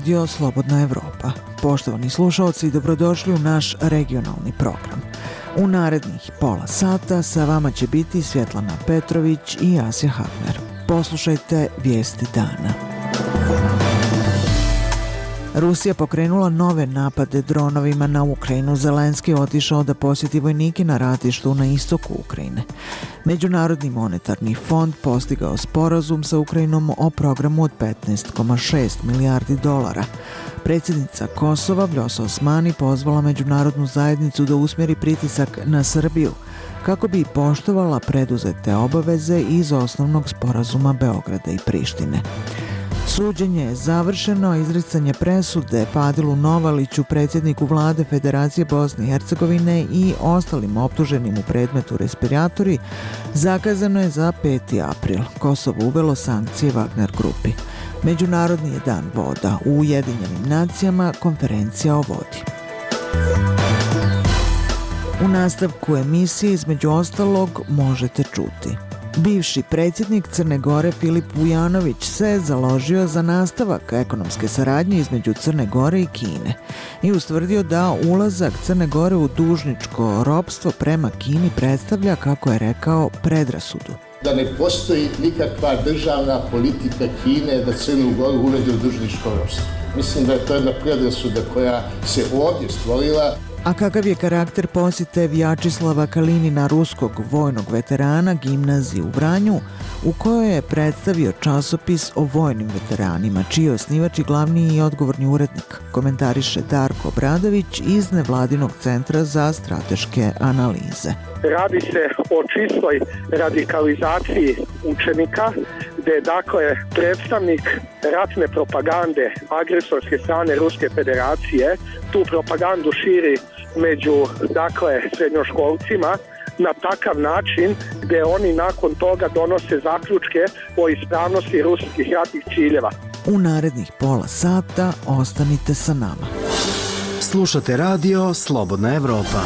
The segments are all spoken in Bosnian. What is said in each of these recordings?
radio Slobodna Evropa. Poštovani slušalci, dobrodošli u naš regionalni program. U narednih pola sata sa vama će biti Svjetlana Petrović i Asja Hagner. Poslušajte vijesti dana. Rusija pokrenula nove napade dronovima na Ukrajinu. Zelenski je otišao da posjeti vojnike na ratištu na istoku Ukrajine. Međunarodni monetarni fond postigao sporazum sa Ukrajinom o programu od 15,6 milijardi dolara. Predsjednica Kosova Vljosa Osmani pozvala međunarodnu zajednicu da usmjeri pritisak na Srbiju kako bi poštovala preduzete obaveze iz osnovnog sporazuma Beograda i Prištine. Suđenje je završeno, izricanje presude Fadilu Novaliću, predsjedniku vlade Federacije Bosne i Hercegovine i ostalim optuženim u predmetu respiratori, zakazano je za 5. april. Kosovo uvelo sankcije Wagner grupi. Međunarodni je dan voda. U Ujedinjenim nacijama konferencija o vodi. U nastavku emisije između ostalog možete čuti. Bivši predsjednik Crne Gore Filip Vujanović se založio za nastavak ekonomske saradnje između Crne Gore i Kine i ustvrdio da ulazak Crne Gore u dužničko ropstvo prema Kini predstavlja, kako je rekao, predrasudu. Da ne postoji nikakva državna politika Kine da Crnu Goru uvede u dužničko ropstvo. Mislim da je to jedna predrasuda koja se ovdje stvorila. A kakav je karakter posjete Vjačislava Kalinina, ruskog vojnog veterana, gimnaziji u Vranju, u kojoj je predstavio časopis o vojnim veteranima, čiji je osnivač i glavni i odgovorni urednik, komentariše Darko Obradović iz Nevladinog centra za strateške analize. Radi se o čistoj radikalizaciji učenika, gdje je dakle predstavnik ratne propagande agresorske strane Ruske federacije tu propagandu širi među srednjoškolcima na takav način gdje oni nakon toga donose zaključke o ispravnosti ruskih ratnih ciljeva. U narednih pola sata ostanite sa nama. Slušate radio Slobodna Evropa.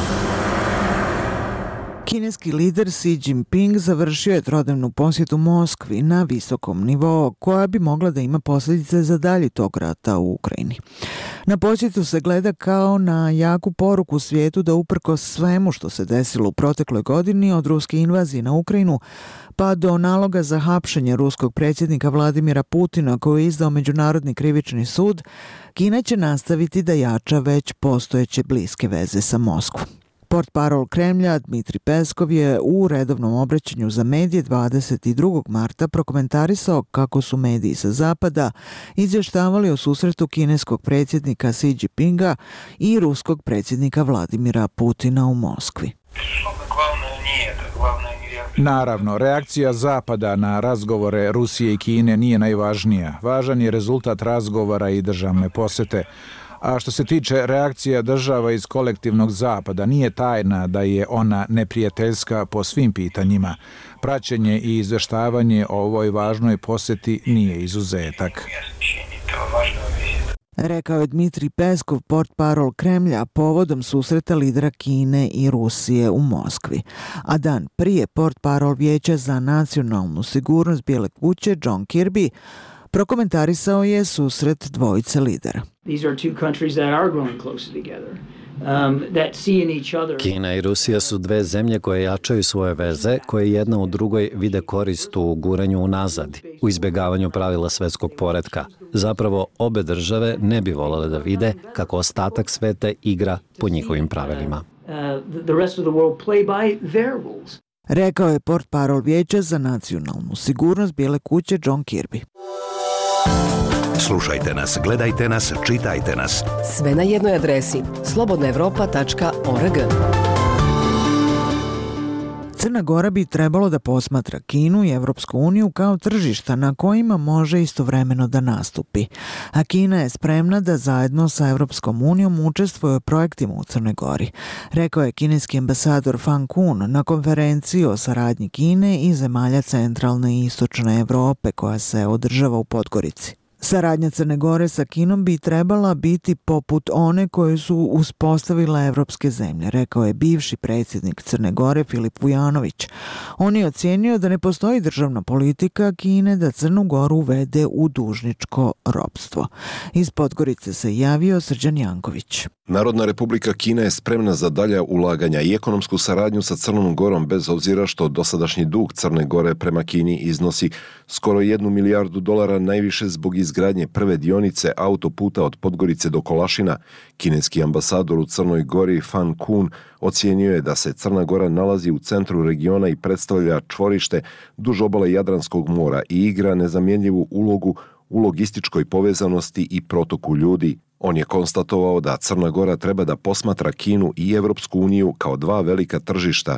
Kineski lider Xi Jinping završio je trodnevnu posjetu Moskvi na visokom nivou, koja bi mogla da ima posljedice za dalji tok rata u Ukrajini. Na posjetu se gleda kao na jaku poruku svijetu da uprkos svemu što se desilo u protekloj godini, od ruske invazije na Ukrajinu pa do naloga za hapšenje ruskog predsjednika Vladimira Putina koji je izdao Međunarodni krivični sud, Kina će nastaviti da jača već postojeće bliske veze sa Moskvom. Portparol Kremlja Dmitri Peskov je u redovnom obraćanju za medije 22. marta prokomentarisao kako su mediji sa zapada izvještavali o susretu kineskog predsjednika Xi Jinpinga i ruskog predsjednika Vladimira Putina u Moskvi. Naravno, reakcija Zapada na razgovore Rusije i Kine nije najvažnija. Važan je rezultat razgovora i državne posjete. A što se tiče reakcija država iz kolektivnog Zapada, nije tajna da je ona neprijateljska po svim pitanjima. Praćenje i izvještavanje o ovoj važnoj posjeti nije izuzetak. Rekao je Dmitri Peskov, portparol Kremlja, povodom susreta lidera Kine i Rusije u Moskvi. A dan prije portparol Vijeća za nacionalnu sigurnost Bijele kuće John Kirby prokomentarisao je susret dvojice lidera. Kina i Rusija su dve zemlje koje jačaju svoje veze, koje jedna u drugoj vide korist u guranju unazad, u izbjegavanju pravila svjetskog poretka. Zapravo, obe države ne bi volele da vide kako ostatak sveta igra po njihovim pravilima. Rekao je portparol Vijeća za nacionalnu sigurnost Bijele kuće John Kirby. Slušajte nas, gledajte nas, čitajte nas. Sve na jednoj adresi slobodnaevropa.org. Crna Gora bi trebalo da posmatra Kinu i Evropsku uniju kao tržišta na kojima može istovremeno da nastupi. A Kina je spremna da zajedno sa Evropskom unijom učestvuje u projektima u Crnoj Gori, rekao je kineski ambasador Fan Kun na konferenciji o saradnji Kine i zemalja centralne i istočne Evrope koja se održava u Podgorici. Saradnja Crne Gore sa Kinom bi trebala biti poput one koje su uspostavile evropske zemlje, rekao je bivši predsjednik Crne Gore Filip Vujanović. On je ocijenio da ne postoji državna politika Kine da Crnu Goru uvede u dužničko ropstvo. Iz Podgorice se javio Srđan Janković. Narodna Republika Kina je spremna za dalja ulaganja i ekonomsku saradnju sa Crnom Gorom bez obzira što dosadašnji dug Crne Gore prema Kini iznosi skoro $1 milijardu, najviše zbog izgradnje prve dionice autoputa od Podgorice do Kolašina. Kineski ambasador u Crnoj Gori Fan Kun ocijenio je da se Crna Gora nalazi u centru regiona i predstavlja čvorište duž obale Jadranskog mora i igra nezamjenjivu ulogu u logističkoj povezanosti i protoku ljudi. On je konstatovao da Crna Gora treba da posmatra Kinu i Evropsku uniju kao dva velika tržišta.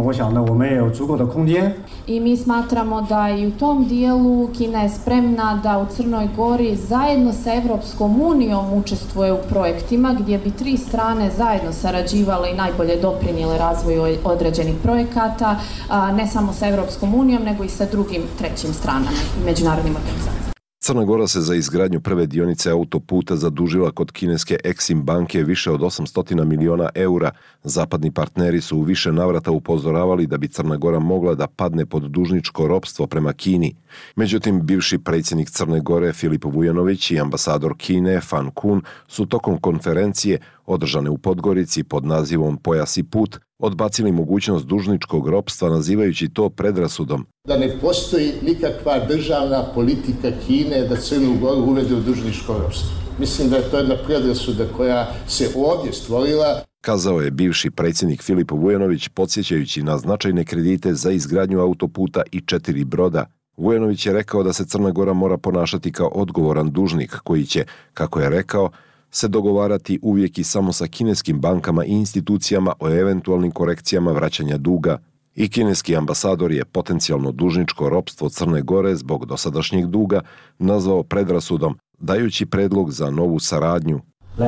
I mi smatramo da i u tom dijelu Kina je spremna da u Crnoj Gori zajedno sa Evropskom unijom učestvuje u projektima gdje bi 3 strane zajedno sarađivale i najbolje doprinijele razvoju određenih projekata, ne samo sa Evropskom unijom nego i sa drugim trećim stranama i međunarodnim organizacijama. Crna Gora se za izgradnju prve dionice autoputa zadužila kod kineske Exim banke više od 800 miliona eura. Zapadni partneri su u više navrata upozoravali da bi Crna Gora mogla da padne pod dužničko ropstvo prema Kini. Međutim, bivši predsjednik Crne Gore Filip Vujanović i ambasador Kine Fan Kun su tokom konferencije održane u Podgorici pod nazivom Pojas i put odbacili mogućnost dužničkog ropstva nazivajući to predrasudom. Da ne postoji nikakva državna politika Kine da Crnu Goru uvede u dužničko ropstvo. Mislim da je to jedna predrasuda koja se ovdje stvorila. Kazao je bivši predsjednik Filip Vujanović podsjećajući na značajne kredite za izgradnju autoputa i 4 broda. Vujanović je rekao da se Crna Gora mora ponašati kao odgovoran dužnik koji će, kako je rekao, se dogovarati uvijek i samo sa kineskim bankama i institucijama o eventualnim korekcijama vraćanja duga. I kineski ambasador je potencijalno dužničko ropstvo Crne Gore zbog dosadašnjeg duga nazvao predrasudom, dajući predlog za novu saradnju.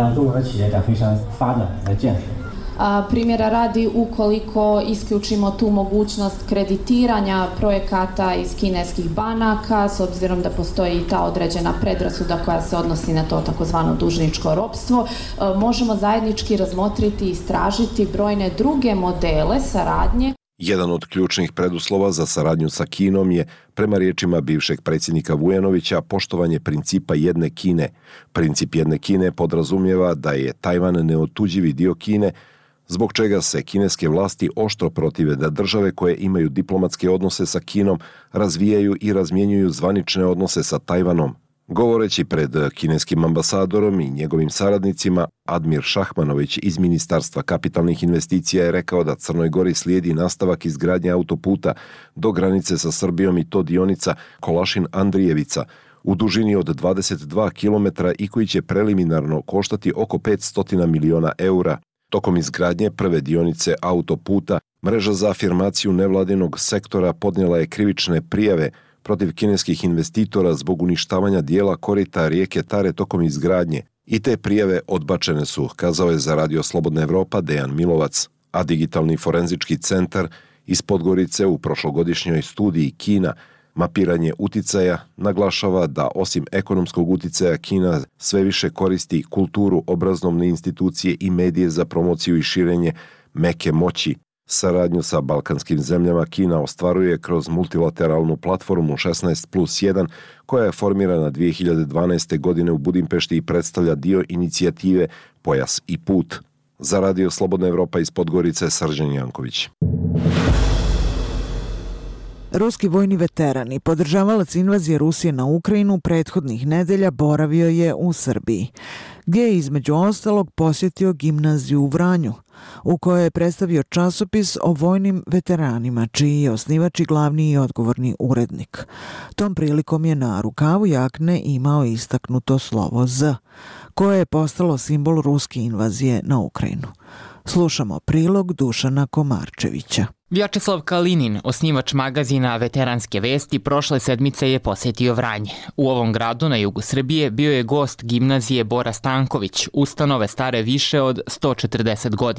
Primjera radi, ukoliko isključimo tu mogućnost kreditiranja projekata iz kineskih banaka, s obzirom da postoji i ta određena predrasuda koja se odnosi na to takozvano dužničko ropstvo, možemo zajednički razmotriti i istražiti brojne druge modele saradnje. Jedan od ključnih preduslova za saradnju sa Kinom je, prema riječima bivšeg predsjednika Vujanovića, poštovanje principa jedne Kine. Princip jedne Kine podrazumijeva da je Tajvan neotuđivi dio Kine, zbog čega se kineske vlasti oštro protive da države koje imaju diplomatske odnose sa Kinom razvijaju i razmjenjuju zvanične odnose sa Tajvanom. Govoreći pred kineskim ambasadorom i njegovim saradnicima, Admir Šahmanović iz Ministarstva kapitalnih investicija je rekao da Crnoj Gori slijedi nastavak izgradnje autoputa do granice sa Srbijom i to dionica Kolašin-Andrijevica u dužini od 22 km i koji će preliminarno koštati oko 500 miliona eura. Tokom izgradnje prve dionice autoputa, mreža za afirmaciju nevladinog sektora podnijela je krivične prijave protiv kineskih investitora zbog uništavanja dijela korita rijeke Tare tokom izgradnje. I te prijave odbačene su, kazao je za Radio Slobodna Evropa Dejan Milovac, a Digitalni forenzički centar iz Podgorice u prošlogodišnjoj studiji Kina Mapiranje uticaja naglašava da osim ekonomskog uticaja Kina sve više koristi kulturu, obrazovne institucije i medije za promociju i širenje meke moći. Saradnju sa balkanskim zemljama Kina ostvaruje kroz multilateralnu platformu 16+1 koja je formirana 2012. godine u Budimpešti i predstavlja dio inicijative Pojas i put. Za Radio Slobodna Evropa iz Podgorice, Srđan Janković. Ruski vojni veteran i podržavalac invazije Rusije na Ukrajinu prethodnih nedelja boravio je u Srbiji, gdje je između ostalog posjetio gimnaziju u Vranju, u kojoj je predstavio časopis o vojnim veteranima, čiji je osnivač i glavni i odgovorni urednik. Tom prilikom je na rukavu jakne imao istaknuto slovo Z, koje je postalo simbol ruske invazije na Ukrajinu. Slušamo prilog Dušana Komarčevića. Vjačeslav Kalinin, osnivač magazina Veteranske vesti, prošle sedmice je posjetio Vranje. U ovom gradu na jugu Srbije bio je gost gimnazije Bora Stanković, ustanove stare više od 140 godina.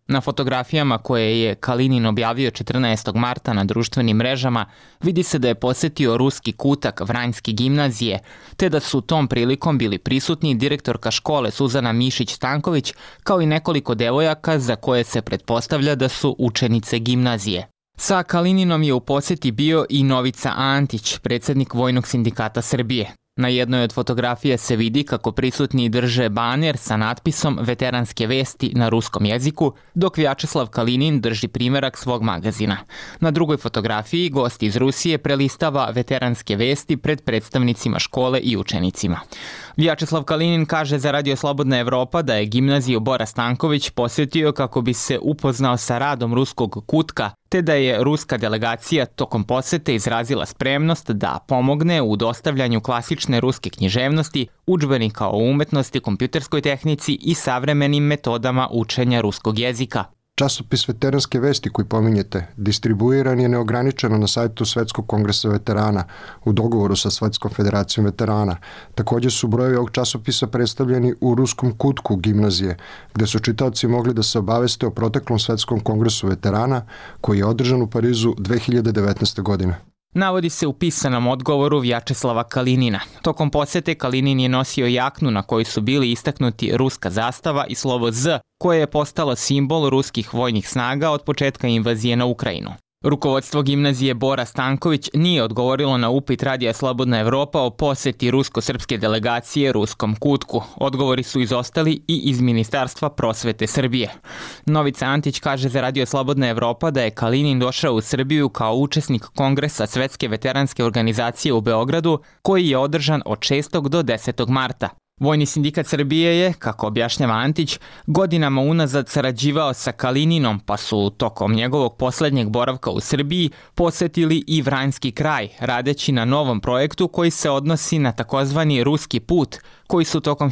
Na fotografijama koje je Kalinin objavio 14. marta na društvenim mrežama vidi se da je posetio ruski kutak Vranjske gimnazije, te da su tom prilikom bili prisutni direktorka škole Suzana Mišić-Stanković, kao i nekoliko devojaka za koje se pretpostavlja da su učenice gimnazije. Sa Kalininom je u poseti bio i Novica Antić, predsjednik Vojnog sindikata Srbije. Na jednoj od fotografija se vidi kako prisutni drže baner sa natpisom Veteranske vesti na ruskom jeziku, dok Vjačeslav Kalinin drži primerak svog magazina. Na drugoj fotografiji gost iz Rusije prelistava Veteranske vesti pred predstavnicima škole i učenicima. Vjačeslav Kalinin kaže za Radio Slobodna Evropa da je gimnaziju Bora Stanković posjetio kako bi se upoznao sa radom ruskog kutka, te da je ruska delegacija tokom posete izrazila spremnost da pomogne u dostavljanju klasične ruske književnosti, udžbenika o umetnosti, kompjuterskoj tehnici i savremenim metodama učenja ruskog jezika. Časopis Veteranske vesti koji pominjete distribuiran je neograničeno na sajtu Svetskog kongresa veterana u dogovoru sa Svetskom federacijom veterana. Također su brojevi ovog časopisa predstavljeni u ruskom kutku gimnazije, gde su čitaoci mogli da se obaveste o proteklom Svetskom kongresu veterana koji je održan u Parizu 2019. godine. Navodi se u pisanom odgovoru Vjačeslava Kalinina. Tokom posete Kalinin je nosio jaknu na kojoj su bili istaknuti ruska zastava i slovo Z, koje je postalo simbol ruskih vojnih snaga od početka invazije na Ukrajinu. Rukovodstvo gimnazije Bora Stanković nije odgovorilo na upit Radija Slobodna Evropa o poseti rusko-srpske delegacije ruskom kutku. Odgovori su izostali i iz Ministarstva prosvete Srbije. Novica Antić kaže za Radio Slobodna Evropa da je Kalinin došao u Srbiju kao učesnik Kongresa Svetske veteranske organizacije u Beogradu, koji je održan od 6. do 10. marta. Vojni sindikat Srbije je, kako objašnjava Antić, godinama unazad sarađivao sa Kalininom, pa su tokom njegovog posljednjeg boravka u Srbiji posetili i Vranjski kraj, radeći na novom projektu koji se odnosi na takozvani ruski put, koji su tokom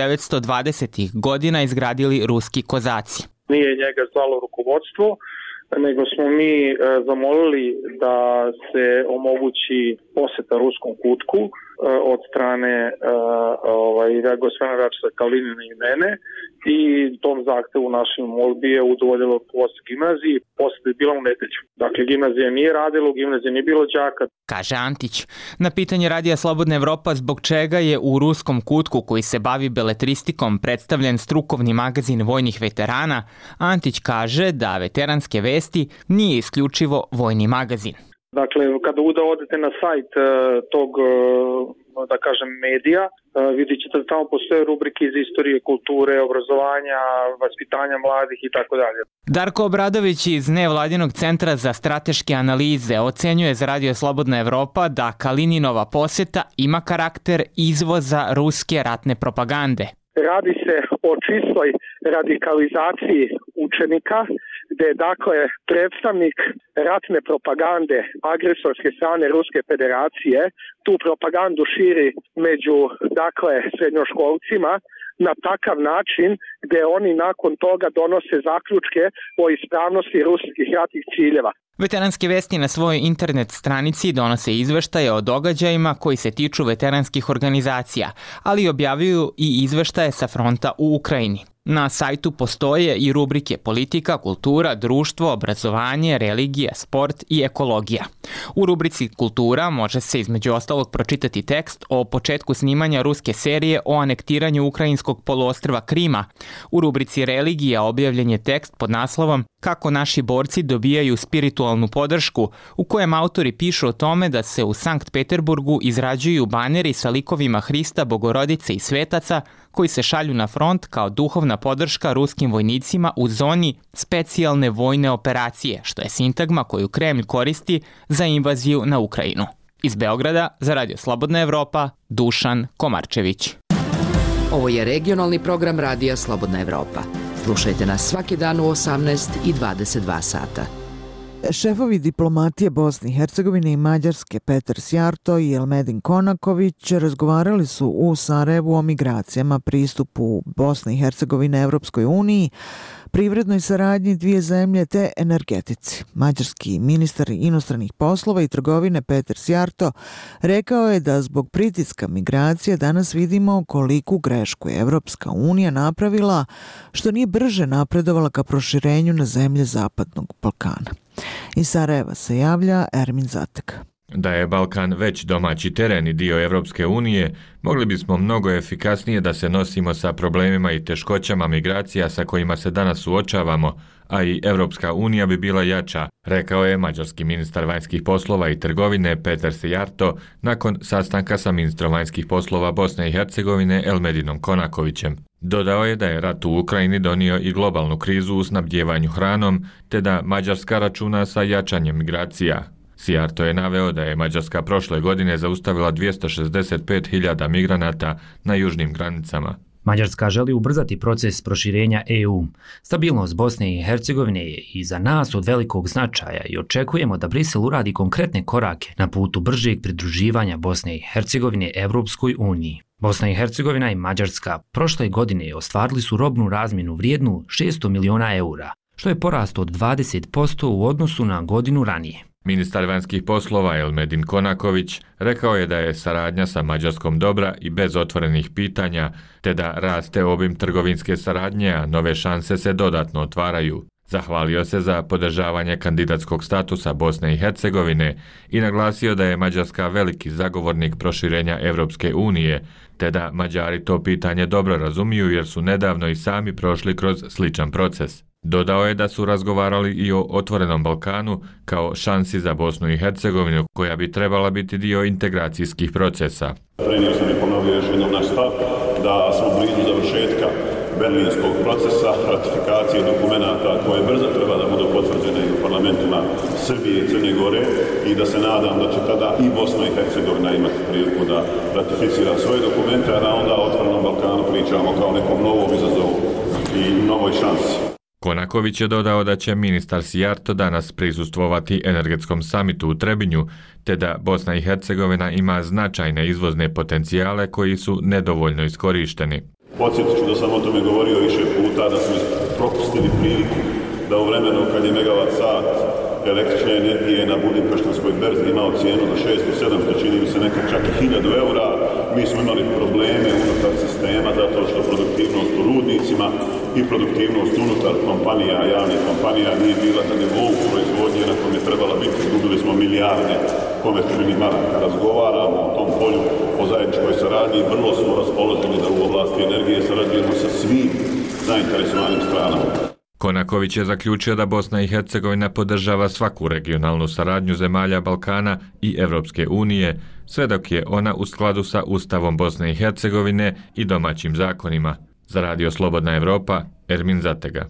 1920. godina izgradili ruski kozaci. Nije njega zvalo rukovodstvo, nego smo mi zamolili da se omogući poseta ruskom kutku od strane gospodina Vjačeslava Kalinina i mene, i tom zahtevu našim molbi je udovoljilo posjet gimnaziji. Posjet je bila u nedelju. Dakle, gimnazija nije radila, u gimnaziji nije bilo đaka. Kaže Antić. Na pitanje Radija Slobodna Evropa zbog čega je u ruskom kutku koji se bavi beletristikom predstavljen strukovni magazin vojnih veterana, Antić kaže da Veteranske vesti nije isključivo vojni magazin. Dakle, kada odete na sajt tog, da kažem, medija, vidjet ćete da tamo postoje rubrike iz istorije, kulture, obrazovanja, vaspitanja mladih i tako dalje. Darko Obradović iz Nevladinog centra za strateške analize ocenjuje za Radio Slobodna Evropa da Kalininova posjeta ima karakter izvoza ruske ratne propagande. Radi se o čistoj radikalizaciji učenika, gde je dakle predstavnik ratne propagande agresorske strane Ruske federacije tu propagandu širi među dakle srednjoškolcima na takav način gde oni nakon toga donose zaključke o ispravnosti ruskih ratnih ciljeva. Veteranske vesti na svojoj internet stranici donose izveštaje o događajima koji se tiču veteranskih organizacija, ali objavljuju i izveštaje sa fronta u Ukrajini. Na sajtu postoje i rubrike politika, kultura, društvo, obrazovanje, religija, sport i ekologija. U rubrici kultura može se između ostalog pročitati tekst o početku snimanja ruske serije o anektiranju ukrajinskog poluostrva Krima. U rubrici religija objavljen je tekst pod naslovom Kako naši borci dobijaju spiritualnu podršku, u kojem autori pišu o tome da se u Sankt Peterburgu izrađuju baneri sa likovima Hrista, Bogorodice i svetaca koji se šalju na front kao duhovna podrška ruskim vojnicima u zoni specijalne vojne operacije, što je sintagma koju Kremlj koristi za invaziju na Ukrajinu. Iz Beograda za Radio Slobodna Evropa, Dušan Komarčević. Ovo je regionalni program Radija Slobodna Evropa. Slušajte nas svaki dan u 18 i 22 sata. Šefovi diplomatije Bosne i Hercegovine i Mađarske Petar Sjarto i Elmedin Konaković razgovarali su u Sarajevu o migracijama, pristupu Bosne i Hercegovine Evropskoj uniji, privrednoj saradnji dvije zemlje te energetici. Mađarski ministar inostranih poslova i trgovine Peter Szijjártó rekao je da zbog pritiska migracije danas vidimo koliku grešku je Evropska unija napravila što nije brže napredovala ka proširenju na zemlje Zapadnog Balkana. Iz Sarajeva se javlja Ermin Zatek. Da je Balkan već domaći teren i dio Evropske unije, mogli bismo mnogo efikasnije da se nosimo sa problemima i teškoćama migracija sa kojima se danas suočavamo, a i Evropska unija bi bila jača, rekao je mađarski ministar vanjskih poslova i trgovine Peter Szijjártó nakon sastanka sa ministrom vanjskih poslova Bosne i Hercegovine Elmedinom Konakovićem. Dodao je da je rat u Ukrajini donio i globalnu krizu u snabdjevanju hranom, te da Mađarska računa sa jačanjem migracija. Szijjártó je naveo da je Mađarska prošle godine zaustavila 265.000 migranata na južnim granicama. Mađarska želi ubrzati proces proširenja EU. Stabilnost Bosne i Hercegovine je i za nas od velikog značaja i očekujemo da Brisel uradi konkretne korake na putu bržeg pridruživanja Bosne i Hercegovine Evropskoj uniji. Bosna i Hercegovina i Mađarska prošle godine ostvarili su robnu razmjenu vrijednu 600 miliona eura, što je porast od 20% u odnosu na godinu ranije. Ministar vanjskih poslova Elmedin Konaković rekao je da je saradnja sa Mađarskom dobra i bez otvorenih pitanja, te da raste obim trgovinske saradnje, a nove šanse se dodatno otvaraju. Zahvalio se za podržavanje kandidatskog statusa Bosne i Hercegovine i naglasio da je Mađarska veliki zagovornik proširenja Evropske unije, te da Mađari to pitanje dobro razumiju jer su nedavno i sami prošli kroz sličan proces. Dodao je da su razgovarali i o otvorenom Balkanu kao šansi za Bosnu i Hercegovinu koja bi trebala biti dio integracijskih procesa. Prenio sam i ponovio još jednom naš stav da smo blizu završetka berlinskog procesa, ratifikacije dokumenata koje brzo treba da budu potvrđene i u parlamentima Srbije i Crne Gore i da se nadam da će tada i Bosna i Hercegovina imati priliku da ratificira svoje dokumente, a da onda o otvorenom Balkanu pričamo kao nekom novom izazovu i novoj šansi. Konaković je dodao da će ministar Szijjártó danas prisustvovati energetskom samitu u Trebinju, te da Bosna i Hercegovina ima značajne izvozne potencijale koji su nedovoljno iskorišteni. Podsjetit ću da sam o tome govorio više puta, da smo propustili priliku da u vremenu kad je megavat sat električne energije na Budimpeštanskoj berzi imao cijenu za 600-700, čini mi se nekad čak i 1000 eura, mi smo imali probleme unutar sistema zato što produktivnost u rudnicima i produktivnost unutar kompanija, javnih kompanija nije bila na nivou proizvodnje na kojem je trebala biti. Izgubili smo milijarde komercijalnih maraka. Razgovaramo o tom polju, o zajedničkoj saradnji i vrlo smo raspoloženi da u oblasti energije sarađujemo sa svim zainteresovanim stranama. Konaković je zaključio da Bosna i Hercegovina podržava svaku regionalnu saradnju zemalja Balkana i Evropske unije, sve dok je ona u skladu sa Ustavom Bosne i Hercegovine i domaćim zakonima. Za Radio Slobodna Evropa, Ermin Zatega.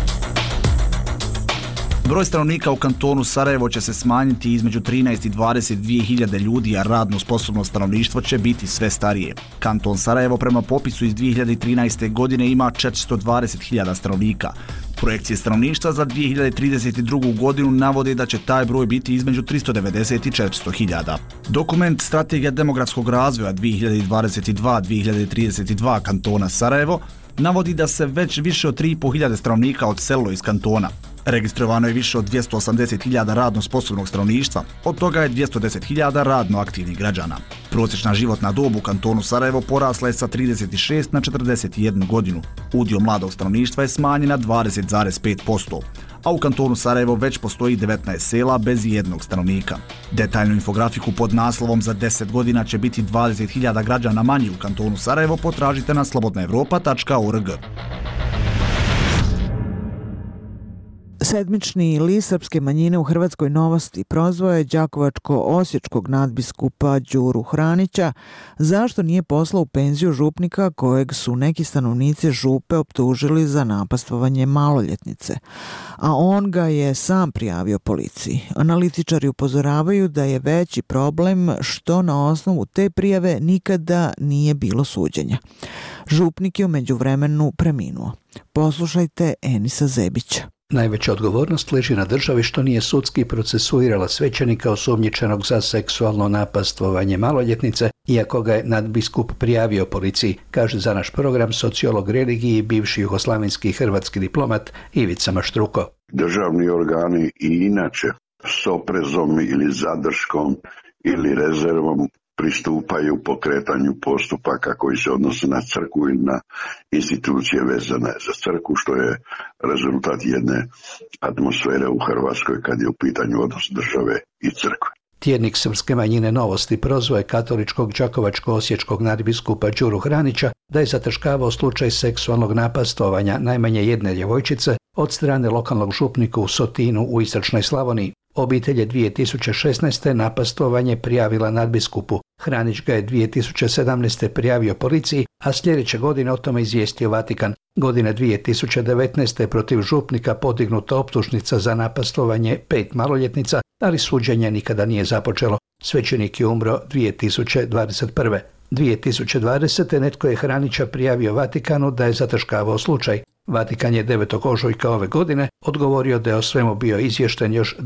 Broj stanovnika u kantonu Sarajevo će se smanjiti između 13 i 22 hiljade ljudi, a radno sposobno stanovništvo će biti sve starije. Kanton Sarajevo prema popisu iz 2013. godine ima 420 hiljada stanovnika. Projekcije stanovništva za 2032. godinu navode da će taj broj biti između 390 i 400 hiljada. Dokument Strategija demografskog razvoja 2022-2032 kantona Sarajevo navodi da se već više od 3,5 hiljade stanovnika odselilo iz kantona. Registrovano je više od 280.000 radno sposobnog stanovništva, od toga je 210.000 radno aktivnih građana. Prosječna životna dob u kantonu Sarajevo porasla je sa 36 na 41 godinu. Udio mladog stanovništva je smanjen na 20,5%, a u kantonu Sarajevo već postoji 19 sela bez jednog stanovnika. Detaljnu infografiku pod naslovom za 10 godina će biti 20.000 građana manje u kantonu Sarajevo potražite na slobodnaevropa.org. Sedmični list srpske manjine u Hrvatskoj Novosti prozvao je đakovačko-osječkog nadbiskupa Đuru Hranića zašto nije poslao u penziju župnika kojeg su neki stanovnici župe optužili za napastvovanje maloljetnice, a on ga je sam prijavio policiji. Analitičari upozoravaju da je veći problem što na osnovu te prijave nikada nije bilo suđenja. Župnik je u međuvremenu preminuo. Poslušajte Enisa Zebića. Najveća odgovornost leži na državi što nije sudski procesuirala svećenika osumnjičenog za seksualno napastvovanje maloljetnice, iako ga je nadbiskup prijavio policiji, kaže za naš program sociolog religiji i bivši jugoslavenski hrvatski diplomat Ivica Maštruko. Državni organi i inače s oprezom ili zadrškom ili rezervom pristupaju pokretanju postupaka koji se odnose na crkvu ili na institucije vezane za crkvu, što je rezultat jedne atmosfere u Hrvatskoj kad je u pitanju odnos države i crkve. Tjednik srpske manjine Novosti prozvao je katoličkog đakovačko-osječkog nadbiskupa Đuru Hranića da je zataškavao slučaj seksualnog napastovanja najmanje jedne djevojčice od strane lokalnog župnika u Sotinu u istočnoj Slavoniji. Obitelj je 2016. napastovanje prijavila nadbiskupu. Hranić ga je 2017. prijavio policiji, a sljedeće godine o tome izvijestio Vatikan. Godine 2019. je protiv župnika podignuta optužnica za napastovanje 5 maloljetnica, ali suđenje nikada nije započelo. Svećenik je umro 2021. 2020. netko je Hranića prijavio Vatikanu da je zataškavao slučaj. Vatikan je 9. ožujka ove godine odgovorio da je o svemu bio izvješten još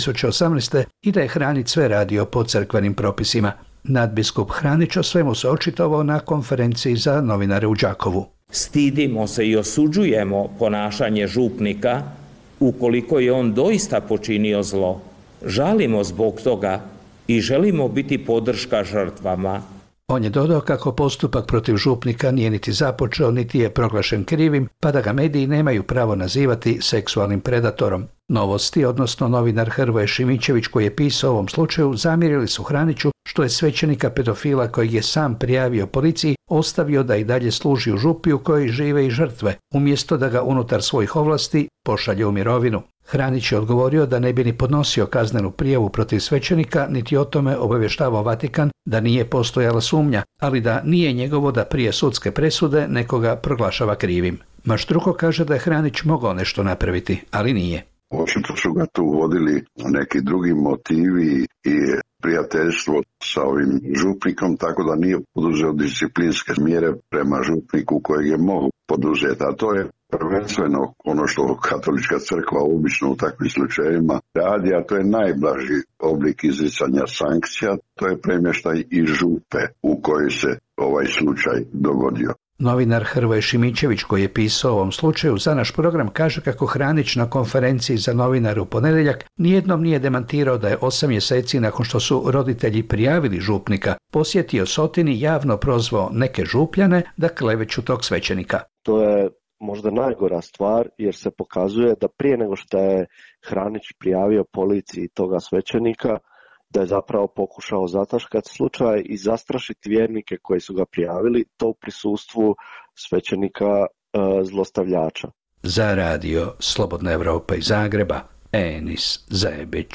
2018. i da je Hranić sve radio po crkvenim propisima. Nadbiskup Hranić o svemu se očitovao na konferenciji za novinare u Đakovu. Stidimo se i osuđujemo ponašanje župnika ukoliko je on doista počinio zlo. Žalimo zbog toga i želimo biti podrška žrtvama. On je dodao kako postupak protiv župnika nije niti započeo, niti je proglašen krivim, pa da ga mediji nemaju pravo nazivati seksualnim predatorom. Novosti, odnosno novinar Hrvoje Šimićević koji je pisao o ovom slučaju, zamjerili su Hraniću što je svećenika pedofila kojeg je sam prijavio policiji ostavio da i dalje služi u župi u kojoj žive i žrtve, umjesto da ga unutar svojih ovlasti pošalje u mirovinu. Hranić je odgovorio da ne bi ni podnosio kaznenu prijavu protiv svećenika, niti o tome obavještavao Vatikan da nije postojala sumnja, ali da nije njegovo da prije sudske presude nekoga proglašava krivim. Maštruko kaže da je Hranić mogao nešto napraviti, ali nije. Očito su ga tu vodili neki drugi motivi i prijateljstvo sa ovim župnikom, tako da nije poduzeo disciplinske mjere prema župniku kojeg je mogao poduzeti, a to je prvenstveno ono što katolička crkva obično u takvim slučajevima radi, a to je najblaži oblik izricanja sankcija, to je premještaj iz župe u kojoj se ovaj slučaj dogodio. Novinar Hrvoje Šimićević koji je pisao o ovom slučaju za naš program kaže kako Hranić na konferenciji za novinare u ponedjeljak nijednom nije demantirao da je 8 mjeseci nakon što su roditelji prijavili župnika posjetio Sotin i javno prozvao neke župljane da kleveću tog svećenika. To je možda najgora stvar jer se pokazuje da prije nego što je Hranić prijavio policiji toga svećenika, da je zapravo pokušao zataškati slučaj i zastrašiti vjernike koji su ga prijavili, to u prisustvu svećenika zlostavljača. Za radio Slobodna Evropa iz Zagreba, Enis Zajebić.